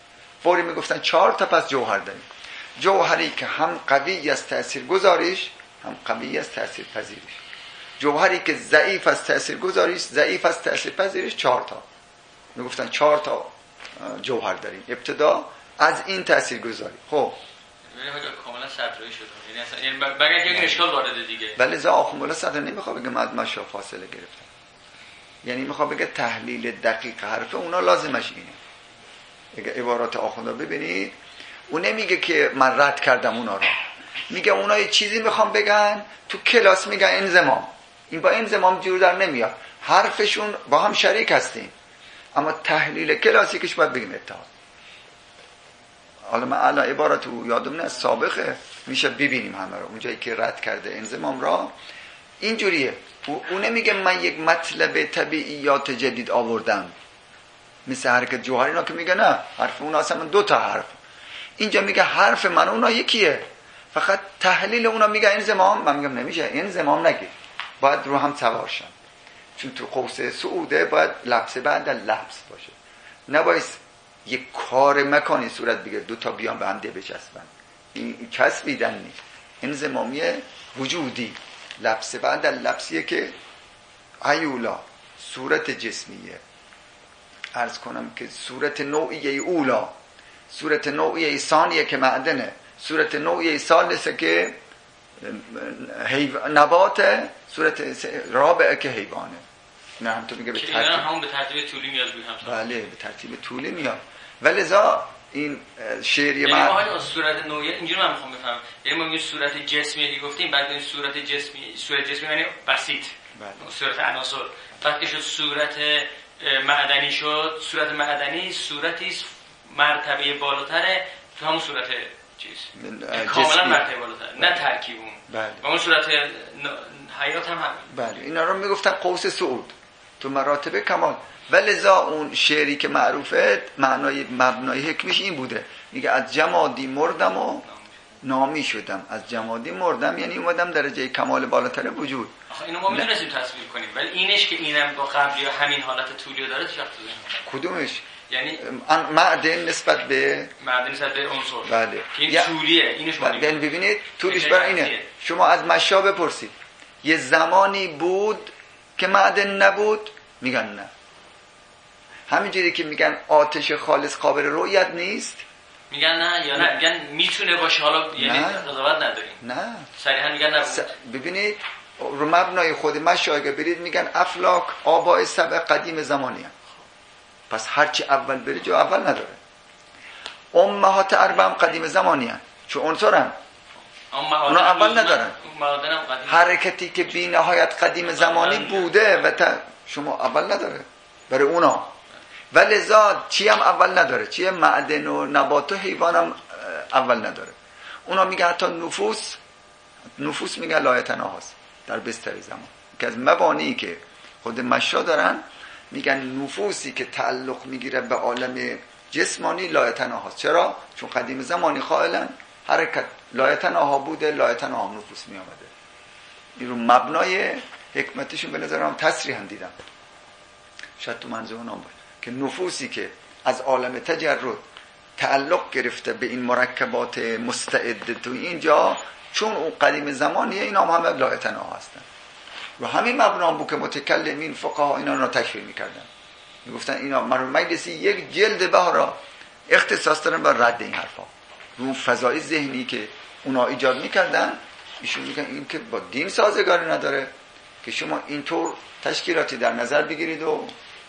فوری میگفتن 4 تا، پس جوهر داریم. جوهری که هم قوی است تاثیرگذاریش، هم قوی است تاثیرپذیریش. جوهری که ضعیف است تاثیرگذاریش، ضعیف است تاثیرپذیریش. 4 تا میگفتن 4 تا جوهر داریم. ابتدا از این تاثیرگذاری. خب یعنی کاملا صدرایی شد، یعنی اصلا بگه یک اشکال وارد دیگه. ولی ذا آخوند الله صدر نمیخواد بگه من مشا فاصله گرفتم، یعنی میخواد بگه تحلیل دقیق حرف اونا لازمش اینه. اگه عبارات آخونده ببینید، اون نمیگه که من رد کردم اونا رو، میگه اونا یه چیزی میخوام بگن تو کلاس، میگن انضمام. این با انضمام جور در نمیاد، حرفشون با هم شریک هستیم، اما تحلیل کلاسیکش باید بگیم اتحاد. حالا من الان عبارت رو یادم نه، سابقه میشه ببینیم همه رو، اونجایی که رد کرده انضمام را اینجوریه. اون نمیگه من یک مطلب طبیعیات جدید آوردم مثل حرکت جوهر، اینا که میگه نه، حرف اونا اصلا 2 تا حرف. اینجا میگه حرف من اونا یکیه، فقط تحلیل اونا میگه انضمام. من میگم نمیشه انضمام نگید، باید رو هم سوار شن، چون تو قوس سعوده باید لبس بعد لبس باشه، نباید یک کار مکانی صورت بگیره 2 تا بیان به هم ده بچسبن. این چسبیدن نیست، انضمامی وجودی. لبس بعد لبسیه که ایولا صورت جسمیه، عرض کنم که صورت نوعیه اولا، صورت نوعیه ثانیه که معدنه، صورت نوعیه ثالثه که نباته، صورت رابعه که حیوانه. نه هم تو میگه به ترتیب، همون به ترتیب طولی میاد روی هم. بله به ترتیب طولی میاد. ولذا این شعری یعنی ما حالا صورت نوعیه اینجوری من میخوام بفهمم، یعنی ما میگیم صورت جسمی که گفتیم، بعد این صورت جسمی یعنی بسیط، صورت عناصر. بعد که شد صورت معدنی شد، صورت معدنی صورتی مرتبه بالاتره تو همون صورت چیز کاملا مرتبه بالاتره، نه ترکیب اون. بله. و اون صورت حیات هم همین. بله اینا رو میگفتن قوس صعود تو مراتب کمال. ولذا اون شعری که معروفه مبنای حکمش این بوده، میگه از جمادی مردم و نامی شدم. از جمادی مردم یعنی اومدم درجه کمال بالاتر وجود. آخه اینو ما میتونستیم تصویر کنیم، ولی اینش که اینم با قبلی همین حالت طولی داره چه کدومش؟ یعنی معدن نسبت به عنصر. بله. این طولیه، اینش ما ببینید. ببینید طولش برای اینه. شما از مشا بپرسید یه زمانی بود که معدن نبود، میگن نه. همینجوری که میگن آتش خالص قابل رؤیت نیست، میگن نه یا نه، میگن میتونه باشه، حالا یعنی قضاوت نداریم. نه صریحا میگن نبود. ببینید رو مبنای خود مشا اگه برید میگن افلاک آبای سبع قدیم زمانی هم. پس هرچی اول بری جو اول نداره. امهات اربع هم قدیم زمانی هم، چون عنصر هم اونا اول ندارن. حرکتی که بی نهایت قدیم زمانی بوده و شما اول نداره برای اونا. ولذا چی هم اول نداره، چی هم معدن و نبات و حیوان هم اول نداره. اونا میگه حتی نفوس میگه لایتناهاست در بستر زمان، که از مبانی که خود مشا دارن میگن نفوسی که تعلق میگیره به عالم جسمانی لایتناهاست. چرا؟ چون قدیم زمانی قائلن حرکت لایتناها بوده، لایتناها نفوس می آمده. این رو مبنای حکمتشون به نظرم تصریح هم دیدم، شاید تو منظور اونام بود که نفوسی که از عالم تجرد تعلق گرفته به این مرکبات مستعد تو اینجا، چون اون قدیم زمانیه، اینا هم لایتناها هستن. و همین مبنام بود که متکلمین فقها اینا رو تکفیر میکردن، میگفتن اینا مجلسی یک جلد بهارا اختصاص دارن بر رد این حرفا. رو فضای ذهنی که اونا ایجاد میکردن، ایشون میگن این که با دین سازگاری نداره که شما اینطور تشکیلاتی در نظر بگیرید. و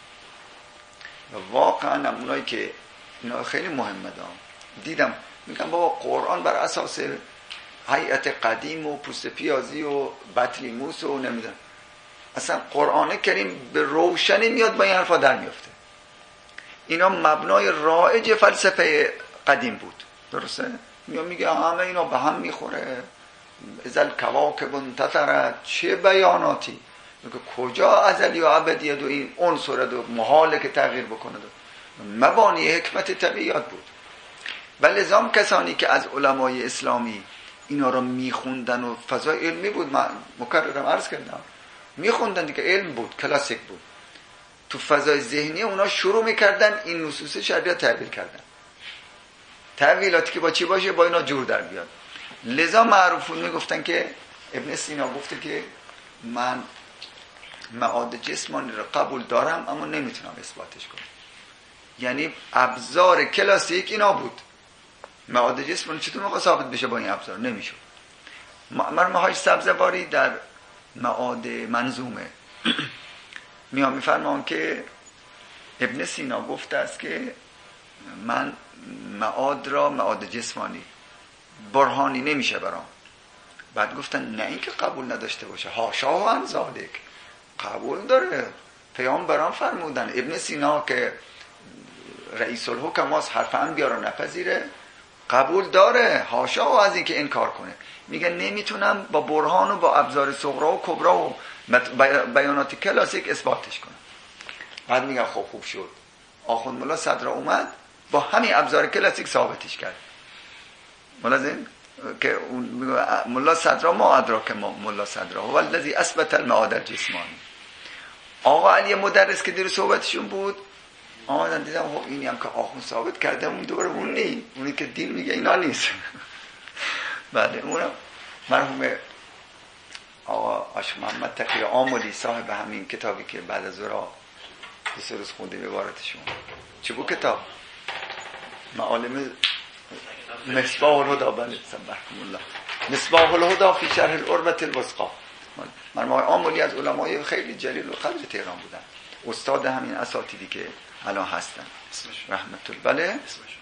واقعا اونایی که اینا خیلی مهمه دیدم میگن بابا قرآن بر اساس هیئت قدیم و پوست پیازی و بطلیموس و نمیدونم، اصلا قرآن کریم به روشنی میاد با این حرفا در میفته. اینا مبنای رایج فلسفه قدیم بود، درسته؟ میگه همه اینا به هم میخوره، ازل کواکب انتثرت، چه بیاناتی، میگه کجا ازلی و ابدیت و این عنصر دو محاله که تغییر بکنه. مبانی حکمت طبیعیات بود. ولذا کسانی که از علمای اسلامی اینا رو میخوندن و فضای علمی بود، من مکررم عرض کردم، میخوندن دیگه، علم بود، کلاسیک بود، تو فضای ذهنی اونا شروع میکردن این نصوص شرعی تعبیر کردن. تعویلاتی که با چی باشه با اینا جور در بیاد. لذا معروفون میگفتن که ابن سینا گفته که من معاد جسمانی رو قبول دارم اما نمیتونم اثباتش کنم. یعنی ابزار کلاسیک اینا بود. معاد جسمانی چطور موقع ثابت بشه با این ابزار؟ نمیشه. مرحوم حاج سبزواری در معاد منظومه میان میفرمان که ابن سینا گفته است که من معاد را معاد جسمانی برهانی نمیشه برام. بعد گفتن نه اینکه قبول نداشته باشه، حاشا و عن ذالک، قبول داره. پیامبران فرمودن ابن سینا که رئیس الحکما حرف انبیا رو نپذیره، قبول داره، حاشا و از اینکه انکار کنه. میگه نمیتونم با برهان و با ابزار صغرا و کبرا و بیانات کلاسیک اثباتش کنم. بعد میگه خب خوب شد، آخوند ملا صدرا اومد با همین ابزار کلاسیک ثابتش کرد. ملازم که ملا صدرا ما ادراک ما ملا صدرا هو الذی اثبت المعاد الجسمانی. آقا علی مدرس که دیر صحبتشون بود آمدن دیدم خب اینی هم که آخوند ثابت کرده اون دوباره اون نی، اونی که دیر میگه اینا نیست. بله اونم مرحوم آقا آش محمد تقی آملی صاحب همین کتابی که بعد از ظهر سه روز خونده عبارتشون چه بود کتاب؟ معالم مصباح الهدی. بله سبحان الله. مصباح الهدی فی شرح العروة الوثقی. مرحوم آملی از علمای خیلی جلیل و قدر تهران بودن، استاد همین اساتیدی که الان هستن. رحمت الله. بله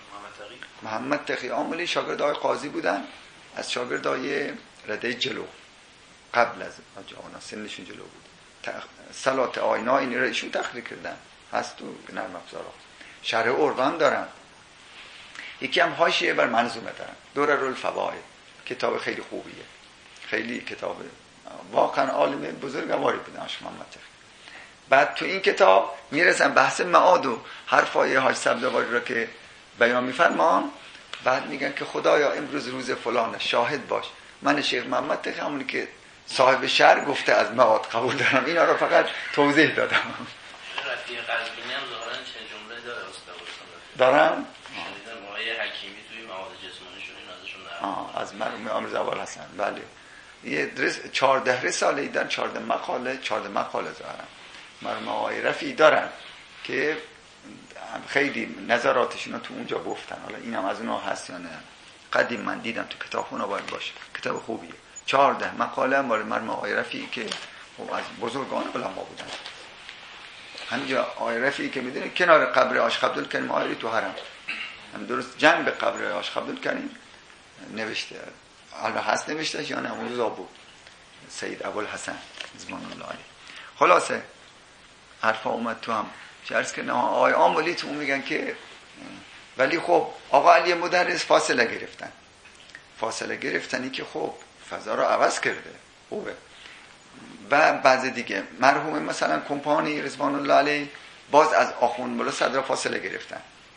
محمد تقی آملی شاگرد آقای قاضی بودن، از شاگردای رده جلو قبل از آجانا سنشون جلو بود. صلات آینا این رو ایشون تخریج کردن، هست تو نرم افزارا. شرح عروه هم دارن، یکی هم حاشیه بر منظومه دارن، درر الفواید، کتاب خیلی خوبیه، خیلی کتاب واقعا عالم بزرگواری بودن آش محمد تقی. بعد تو این کتاب میرسن بحث معاد و حرفای حاج سبزواری رو که بیان میفرمان. بعد میگن که خدایا امروز روز فلانه، شاهد باش من شیخ محمد تقی همونی که صاحب شرع گفته از معاد قبول دارم. اینا رو فقط توضیح دادم. رفیق قزوینی هم ظاهرا چه جمله داره استاد دارم شنیدم آقای حکیمی توی معاد جسمانیشون این ازشون از مرحوم امیر زوال حسن. بله یه 14 رساله دارن، 14 مقاله دارن. مرحوم آقای رفیعی دارن که خیلی نظراتشون رو تو اونجا گفتن. حالا اینم از اونها هست یا نه، قدیم من دیدم تو کتابخونه باید باشه، کتاب خوبیه. 14 مقاله مال مرحوم آقای رفیعی که از بزرگان علما بودن. همینجا آقای رفیعی که میدونه کنار قبر آش عبدالکریم آیری تو حرم، هم درست جنب قبر آش عبدالکریم نوشته. حالا هست نوشته یا نه؟ اون روزا بود سید ابوالحسن زمان الله علیه. خلاصه حرفا اومد تو هم چرس که نه آقای آملی تو میگن که ولی خب آقا علی مدرس فاصله گرفتنی که خب فضا رو عوض کرده خوبه. و بعض دیگه مرحوم مثلا کمپانی رضوان الله علیه باز از آخوند ملا صدرا فاصله گرفتن.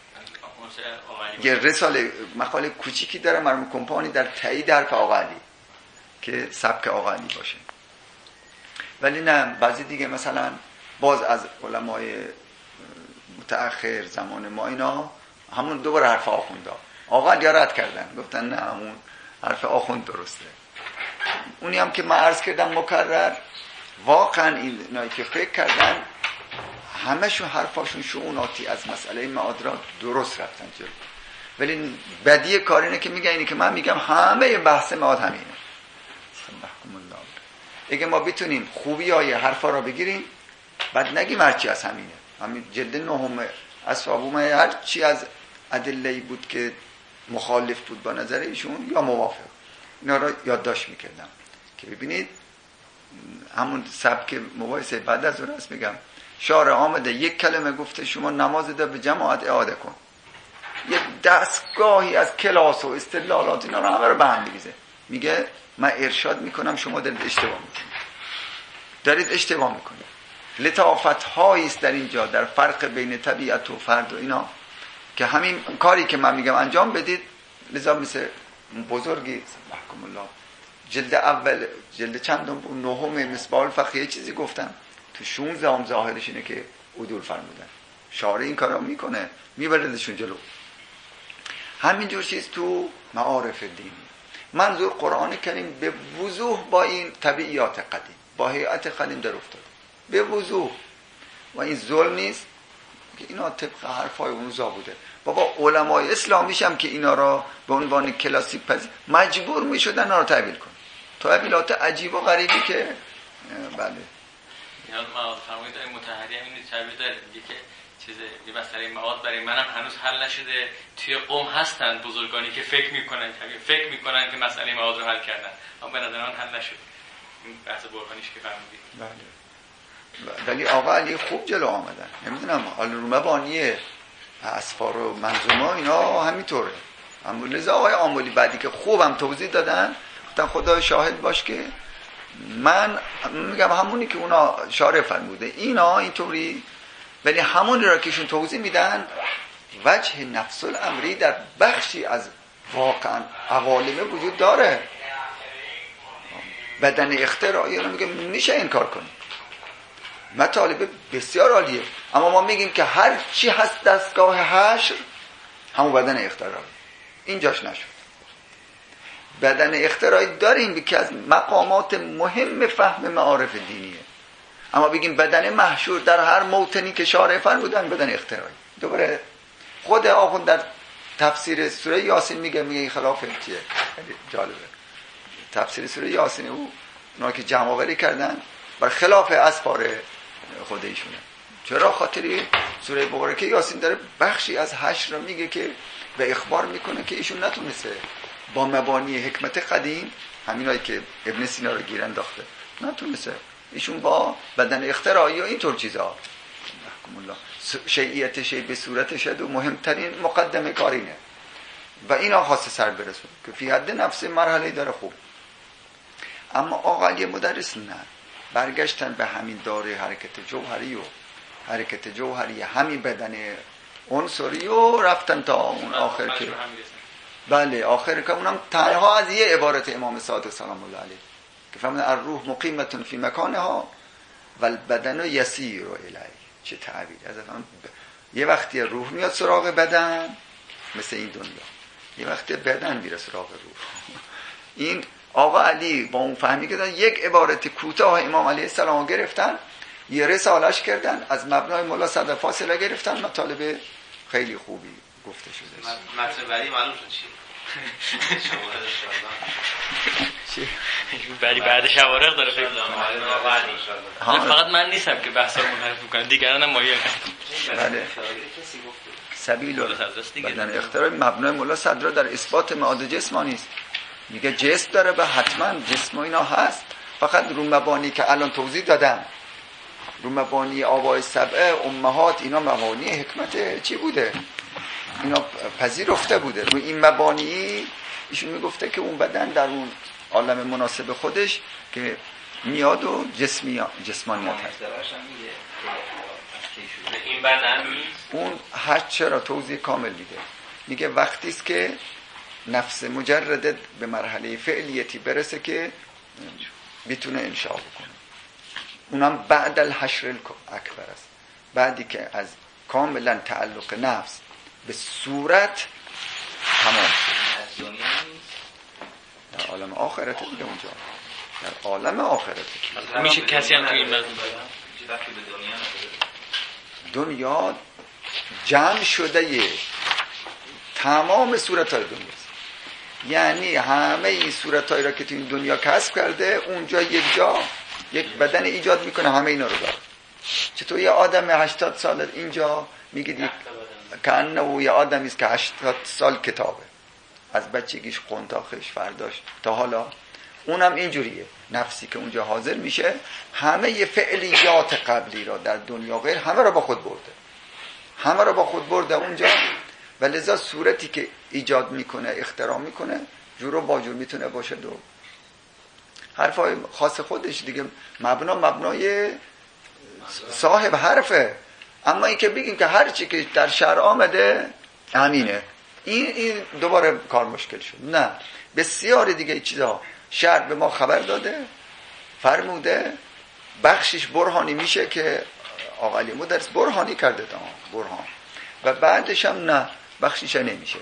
یه رساله مقاله کوچیکی داره مرحوم کمپانی در تایید حرف آقا علی که سبک آقا علی باشه. ولی نه بعضی دیگه مثلا باز از علمای متأخر زمان ما اینا همون دوباره حرف آخوند آقا علی رد کردن، گفتن نه همون حرف آخوند درسته. اونی هم که من عرض کردم مکرر، واقعا اینایی که فکر کردن همشون حرفاشون شؤوناتی از مسئله معاد را درست رفتن جلو. ولی بدیه کار اینه که میگن اینه که من میگم همه بحث معاد همینه. سبحان الله. اگه ما بتونیم خوبی های حرفا را بگیریم بعد نگیم هرچی از همینه، همین جلد 9 اصحابومه هر چی از ادله بود که مخالف بود با نظر ایشون یا موافق، اینا را یادداشت میکردم که ببینید همون سبک مباحثه. بعد از اون راست میگم شارع آمده یک کلمه گفته شما نماز ده به جماعت اعاده کن، یه دستگاهی از کلاس و استدلالات اینا رو همه رو به هم میریزه، میگه من ارشاد میکنم شما دارید اشتباه میکنید. لطافت هایی است در اینجا در فرق بین طبیعت و فرد و اینا که همین کاری که من میگم انجام بدید. لذا مثل بزرگی سبحان الله جلد اول جلد چندم بود 9 مصباح الفقیه چیزی گفتم تو 16 هم ظاهرش اینه که عدول فرمودن. شارع این کارا میکنه میبردشون جلو. همینجور چیز تو معارف دینی. منظور قرآن کریم به وضوح با این طبیعیات قدیم، با هیئت قدیم در افتاد به وضوح، و این ظلم نیست که اینا طبق حرفای اون روزا بوده. بابا علمای اسلامیش هم که اینا را به عنوان کلاسیک پذیر مجبور میشدن اینا رو تعبیر کن، تعبیرات عجیب و غریبی که بله یاد ما فرمایید متحری همین تعبیر داره، میگه که چیز یه مسئله مواد برای منم هنوز حل نشده. توی قوم هستن بزرگانی که فکر میکنن که مسئله مواد رو حل کردن، اما به نظر من حل نشد. این بحث برهانیش که فرمودید. بله. ولی آقا علی خوب جلو آمدن. نمیدونم رومه بانیه اسفار و منظومه اینا همینطوره. لذا آقای آمولی بعدی که خوبم توضیح دادن، گفتن خدا شاهد باش که من میگم همونی که اونا شارع فرموده اینا اینطوری، ولی همونی را که ایشون توضیح میدن وجه نفس الامری در بخشی از واقعا عوالمه وجود داره. بدن اختراعی رو میگه میشه انکار کنیم، مطالب بسیار عالیه، اما ما میگیم که هر چی هست دستگاه حشر همون بدن اختراعی. اینجاش نشد. بدن اختراعی داریم که از مقامات مهم فهم معارف دینیه، اما بگیم بدن محشور در هر موطنی که شارع فرمودن بدن اختراعی. دوباره خود آخوند در تفسیر سوره یاسین میگه این خلاف چیه؟ خیلی جالبه. تفسیر سوره یاسین اونا که جمع آوری کردن بر خلاف اسفار خود ایشونه. چرا؟ خاطری سوره مبارکه یاسین داره بخشی از حشر رو میگه که به اخبار میکنه که ایشون نتونسته با مبانی حکمت قدیم، همینایی که ابن سینا رو گیر انداخته، نتونسته ایشون با بدن اختراعی و اینطور چیزا محکم الله شیعیت شیع به صورت شد و مهمترین مقدمه کارینه و اینا خاصه سر برسون که فی حد نفس مرحله داره. خوب، اما آقای مدرس نه، برگشتن به همین داره حرکت جوهری همین بدن عنصری و رفتن تا اون آخر که بله آخر که اونم تنها از یه عبارت امام صادق سلام الله علیه که فرمودن الروح مقیمتون فی مکانها و البدن یسیر الیه. چه تعبیر از یه وقتی روح میاد سراغ بدن مثل این دنیا، یه وقتی بدن میره سراغ روح. این آقا علی با اون فهمی که یک عبارت کوتاه امام علیه السلام گرفتن، یه رسالش کردن، از مبنای مولا صدر فاصله گرفتن، مطالب خیلی خوبی گفته شده. متن بعدی معلوم شد چیه؟ بعدی بعد شوارق داره فکر کنم. فقط من نیستم که بحثا رو منحرف میکنم، دیگران هم مایه بله. سبیل بدن اختراع مبنای مولا صدر در اثبات معاد جسمانی است. میگه جسم داره و حتما جسم و اینا هست، فقط رو مبانی که الان توضیح دادم، رو مبانی آبای سبعه امهات اینا مبانی حکمت چی بوده، اینا پذیرفته بوده. رو این مبانی ایشون میگفته که اون بدن در اون عالم مناسب خودش که میاد و جسمانیت هست. این بدن اون هر چرا توضیح کامل میده، میگه وقتی است که نفس مجرد به مرحله فعلیتی برسه که میتونه انشاء بکنه، اونم بعد الحشر اکبر است، بعدی که از کاملا تعلق نفس به صورت تمام شد. در عالم آخرت دیگه، اونجا در عالم آخرت میشه کسی هم توی این دنیا جمع شده تمام صورت‌های دنیاست. یعنی همه این صورت‌هایی را که تو این دنیا کسب کرده اونجا یک بدن ایجاد میکنه، همه اینا رو داره. چطور یه آدم 80 ساله اینجا میگید کانه یه آدمی است که 80 سال کتابه، از بچگیش قنطاخش فرداش تا حالا، اونم اینجوریه. نفسی که اونجا حاضر میشه همه فعلیات قبلی را در دنیا غیر همه را با خود برده اونجا، و لذا صورتی که ایجاد میکنه اختراع میکنه جور و باجور میتونه باشه دو حرفای خاص خودش دیگه، مبنای صاحب حرفه. اما این که بگیم که هر چی که در شرع آمده همینه، این دوباره کار مشکل شد. نه، بسیاری دیگه چیزا شرع به ما خبر داده فرموده، بخشش برهانی میشه که آقا علی مدرس برهانی کرده برهان، و بعدش هم نه بخشیش نمیشه.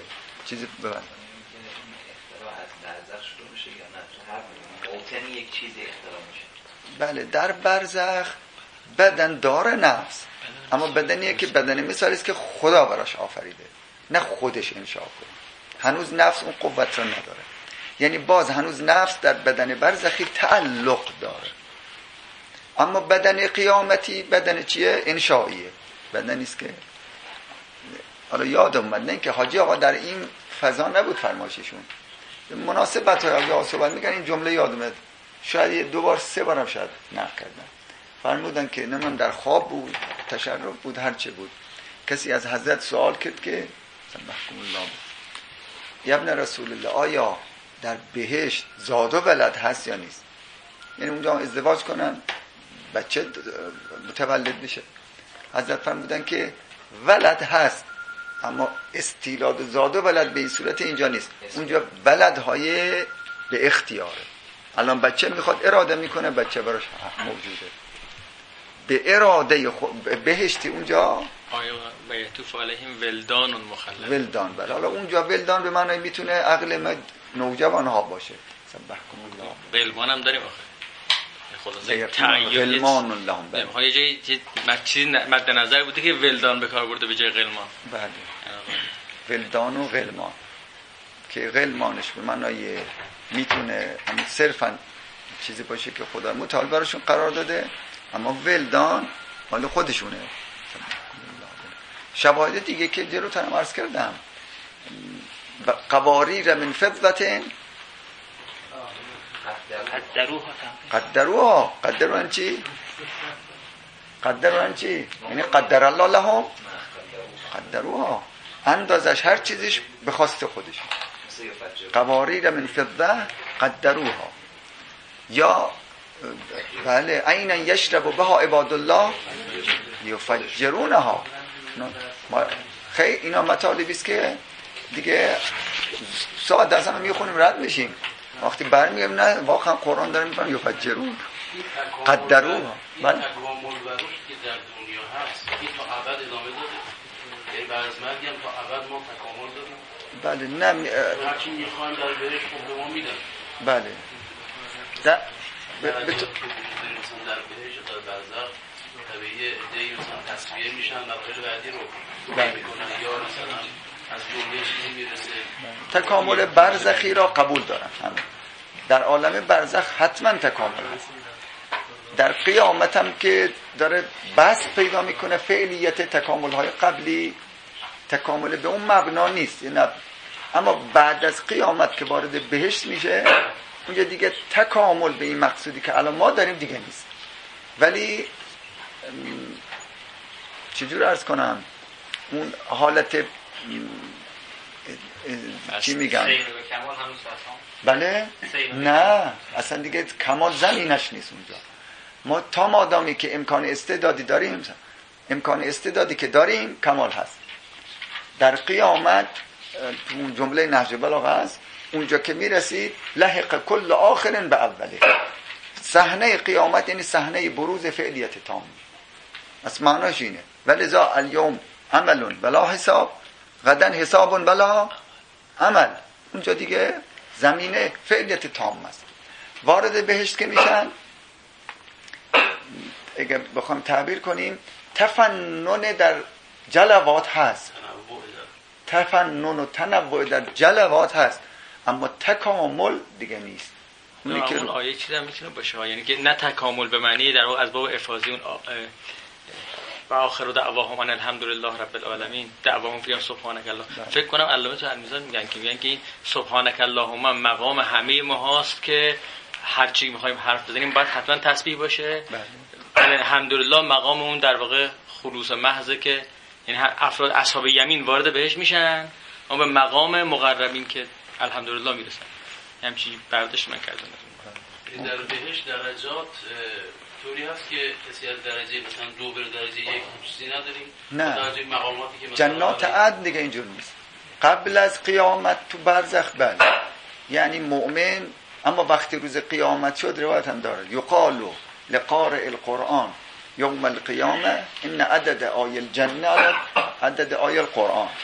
چیزی ببند. اختراع از برزخ شروع میشه یا نه؟ تو هر موطنی یک چیزی اختراع میشه. بله در برزخ بدن داره نفس، اما بدنیه که بدن مثالی است که خدا براش آفریده، نه خودش انشاء کنه. هنوز نفس اون قوت رو نداره، یعنی باز هنوز نفس در بدن برزخی تعلق داره. اما بدن قیامتی بدن چیه؟ انشائیه، بدنی است که حالا یاد اومد نه که حاجی آقا در این فضا نبود فرمایششون، مناسبت های آقا صحبت میگن این جمله یاد اومد، شاید 2 بار 3 بارم شاید نقل کردن. فرمودن که نمیدونم در خواب بود، تشرف بود، هر چه بود، کسی از حضرت سوال کرد که سبحان الله یا ابن رسول الله آیا در بهشت زاد و ولد هست یا نیست؟ یعنی اونجا ازدواج کنن بچه متولد بشه. حضرت فرمودن که ولد هست، اما استیلاد زاد و ولد به این صورت اینجا نیست، اونجا ولدهای به اختیاره. الان بچه میخواد اراده میکنه، بچه براش موجوده به اراده بهشتی اونجا. آیا بیتوف علیهم ولدان مخلد، ولدان بله. حالا اونجا ولدان به معنی میتونه عقل نوجوان ها باشه. سبحکم الله. غلمان هم داریم آخه، خلاصه غلمان اللهم بله. ها یه چیزی مد نظر بوده که ولدان به کار برده به جای غلمان. بله ولدان و غلمان که غلمانش به معنی میتونه همین صرفا چیزی باشه که خدا متعال براشون قرار داده، اما ولدان مال خودشونه. شواهد دیگه که جلوتر عرض کردم، قواریر من فضة قدروها چی؟ قدروها چی؟ یعنی قدر الله لهم قدروها، اندازش هر چیزش به خواست خودش. قواریر من فضة قدروها، یا بله عینا یشرب بها عباد الله یفجرونها. خیلی اینا مطالبی است که دیگه ساعت درس هم میخونیم رد میشیم، وقتی برمیگردیم نه واقعا قرآن داره میگه یفجرون قدروها. بله تکامل و رشد که در دنیا هست این تا ابد ادامه داره، یعنی بعد از مرگ هم تا ابد ما تکامل داریم. بله نه هرچی میخوایم در بهشت خود ما میدن. بله در مثلا در بهشت در برزخ طبیعی عده‌ای مثلا تصفیه میشن مراحل بعدی رو میکنن، یا مثلا از جمله چیزی میرسه. تکامل برزخی را قبول دارن همه. در عالم برزخ حتما تکامل هست. در قیامت هم که داره بس پیدا میکنه فعلیت تکامل های قبلی تکامل به اون مبنا نیست، اما بعد از قیامت که وارد بهشت میشه اونجا دیگه تکامل به این مقصودی که الان ما داریم دیگه نیست. ولی چجور عرض کنم اون حالت چی میگم بله نه اصلا دیگه کمال زمینش نیست اونجا. ما تا مادامی که امکان استعدادی داریم، امکان استعدادی که داریم کمال هست. در قیامت تو اون جمله نهج بلاغه است، اونجا که میرسید لحق کل آخر به اوله. صحنه قیامت یعنی صحنه بروز فعلیت تام. از معناش اینه ولذا الیوم عمل بلا حساب غدا حساب بلا عمل. اونجا دیگه زمینه فعلیت تام است. وارد بهشت که میشن اگه بخوام تعبیر کنیم تفنن در جلوات هست، تفنن و تنوع در جلوات هست، اما تکامل دیگه نیست. اونی که اون آیه چیزی هم میتونه باشه، یعنی که نه تکامل به معنی در واقع از باب افاضی اون و آخر دعواهم ان الحمدلله رب العالمین دعواهم فیها سبحانك الله. فکر کنم علامه طاهرمیزان میگن که این سبحانك اللهم مقام همه ما هست که هر چی میخوایم حرف بزنیم باید حتما تسبیح باشه. الحمدلله مقام اون در واقع خلوص محضه که یعنی افراد اصحاب یمین وارد بهش میشن اما به مقام مقربین که الحمدلله میرسن. همچین برداشت من کردم. در بهشت درجات طوری هست که کسی از درجه مثلا 2 بر درجه 1 چیزی نداریم؟ نه درجه مقاماتی که مثلا جنات عدن دیگه اینجور نیست. قبل از قیامت تو برزخ بله یعنی مؤمن، اما وقتی روز قیامت شد روایت هم داره یقال لقارئ القرآن یوم القیامه ان عدد آیه الجنه عدد آیه القرآن.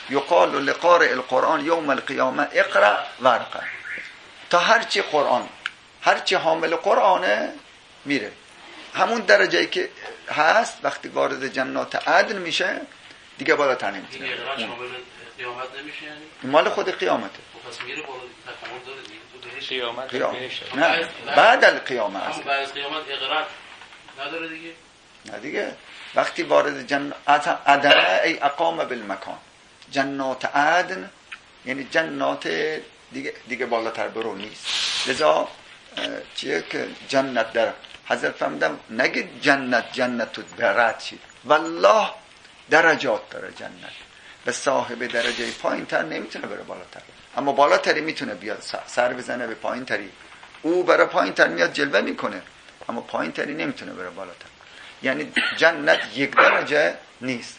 یقال لقارئ القرآن یوم القیامه اقرأ ورقه. تا هرچی قرآن، هرچی حامل قرآنه میره همون درجه‌ای که هست. وقتی وارد جنات عدن میشه دیگه بالاتر نمیتونه. این اقرار شامل قیامت نمیشه یعنی؟ مال خود قیامته. پس میره بالا تکامل داره دیگه تو بهش قیامت نه بعد القیامه است. همون بعد از قیامت اقرار نداره دیگه. نه دیگه وقتی وارد جنات عدن ای اقام بالمکان، جنات عدن یعنی جنات دیگه بالاتر برو نیست. لذا چیه که جنت در حضرت فرمودن نگید جنت برد شید، والله درجات داره جنت. به صاحب درجه پایین تر نمیتونه بره بالاتر، اما بالاتری میتونه بیاد سر بزنه به پایین تری. او برای پایین تر میاد جلوه میکنه، اما پایین تری نمیتونه بره بالاتر. یعنی جنت یک درجه نیست،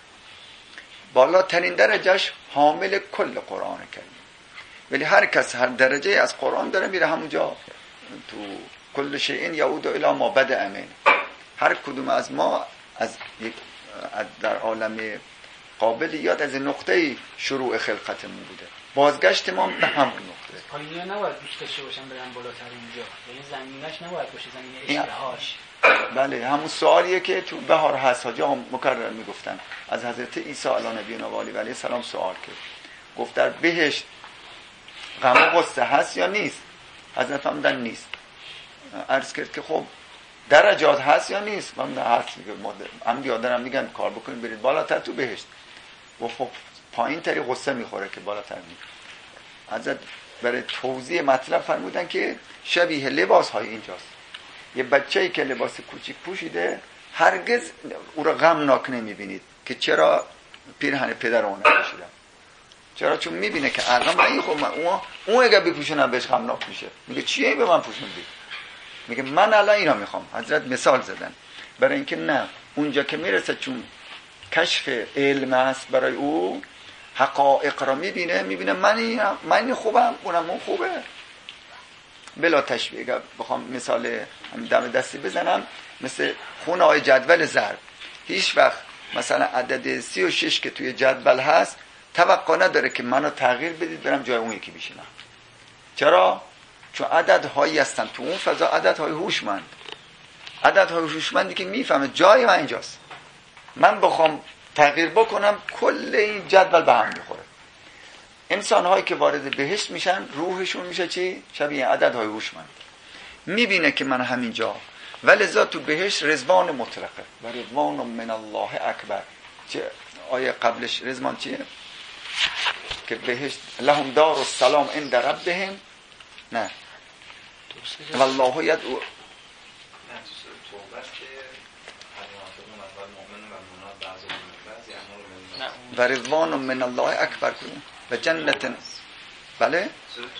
بالاترین درجهش حامل کل قرآن کریم. ولی هر کس هر درجه از قرآن داره میره همونجا. تو کل شیء یعود الی ما بدأ منه. هر کدوم از ما از در عالم قابل یاد از نقطه شروع خلقتمون بوده، بازگشت ما به همون نقطه. پایینیا نباید دوست داشته باشن برن بالاتر اونجا، یعنی زمینش نباید باشه زمین اشتهاش. بله همون سوالیه که تو بهار هست حاجی مکرر میگفتن از حضرت عیسی علی نبینا و علیه السلام سوال کرد، گفت در بهشت غم و غصه هست یا نیست؟ حضرت فرمودن نیست. عرض کرد که خب درجات هست یا نیست؟ فرمودن هست. میگه انبیا دارن میگن کار بکنید برید بالاتر تو بهشت. و خب پایین تری غصه میخوره که بالاتر میره. حضرت برای توضیح مطلب فرمودن که شبیه لباس های اینجاست. یه بچه‌ای که لباس کوچیک پوشیده هرگز او را غمناک نمیبینید که چرا پیرهن پدر اون پوشیدم. چرا؟ چون میبینه که الان این خب اون اگه بپوشونم بهش غمناک میشه. میگه چیه به من پوشوندی؟ میگه من الان اینا میخوام. حضرت مثال زدن برای اینکه نه اونجا که میرسه چون کشف علم است برای او، حقایق را میبینه من خوبم اونم اون خوبه. بلا تشبیه اگر بخوام مثال دم دستی بزنم مثل خونه‌های جدول ضرب، هیچ وقت مثلا عدد 36 که توی جدول هست توقع نداره که منو تغییر بدید برم جای اون یکی بشینم. چرا؟ چون عددهایی هستن تو اون فضا، عددهای هوشمند، عددهای هوشمندی که میفهمه جای من اینجاست. من بخوام تغییر بکنم کل این جدول به هم میخوره. انسان هایی که وارد بهشت میشن روحشون میشه چی؟ شبیه عددهای هوشمند. میبینه که من همینجا، ولذا تو بهشت رضوان مطلقه و رضوان من الله اکبر. چه آیه قبلش رضوان چیه؟ که بهشت لهم دار السلام عند ربهم. نه والله یدعو و رضوان من الله اکبر و جنت. بله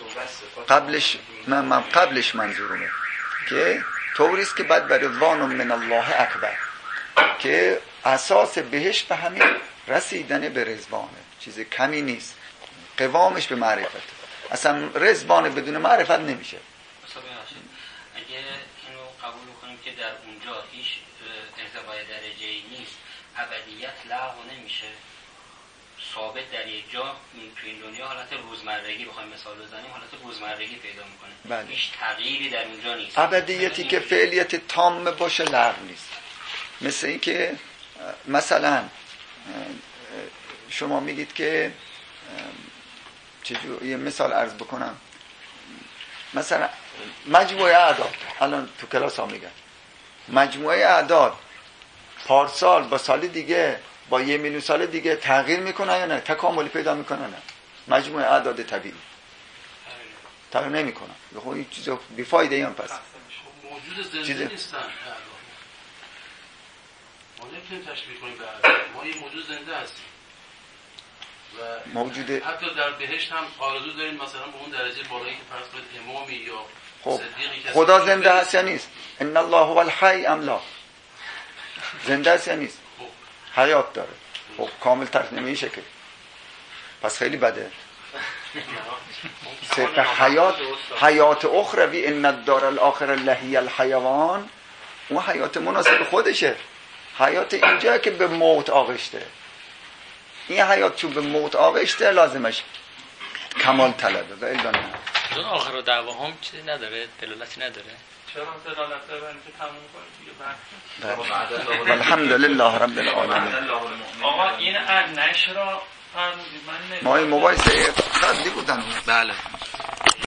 قبلش منظورمه که طوریست که بعد و رضوان من الله اکبر که اساس بهشت به همین رسیدن به رضوانه، چیز کمی نیست. قوامش به معرفت. اصلا رضوان بدون معرفت نمیشه. اگه اینو قبول کنیم که در اونجا هیچ ارتقای درجه‌ای نیست، ابدیت لغو نمیشه، ثابت در یک جا تو این دنیا حالت روزمرگی بخوایم مثال بزنیم حالت روزمرگی پیدا میکنه. بله. هیچ تغییری در اونجا نیست. ابدیتی که فعلیت تام باشه لغو نیست. مثل این که مثلا شما میگید که یه مثال عرض بکنم، مثلا مجموعه اعداد الان تو کلاس ها میگن مجموعه اعداد پارسال با سال دیگه با 1 میلیون سال دیگه تغییر میکنه یا نه؟ تکاملی پیدا میکنه نه؟ مجموعه اعداد طبیعی تغییر نمیکنه. خب این چیزا بیفایده هم پس موجود زنده نیستن. ما نمیتونیم تشبیه کنیم به اعداد. ما یه موجود زنده هستیم و موجوده. حتی در بهشت هم آرزو داریم مثلا به اون درجه بالایی که فرض کنید امامی یا خب صدیقی خدا زنده هست یا نیست؟ ان الله هو الحی ام لا؟ زنده هست یا نیست؟ حیات داره. خب کامل ترک نمیشه که، پس خیلی بده. صرف حیات اخروی ان الدار الاخره لهی الحیوان، اون حیات مناسب خودشه. حیات اینجا که به موت آغشته. این حیات چون به موت آغشته لازمش کمال طلبه و الا نه. چون آخر دعوا هم چیزی نداره، دلالتی نداره. چرا دلالت داره؟ برای اینکه تموم کنید دیگه بحث. الحمدلله رب العالمین. آقا این نشر را فرمودید من ما این مباحثه خدی بودن. بله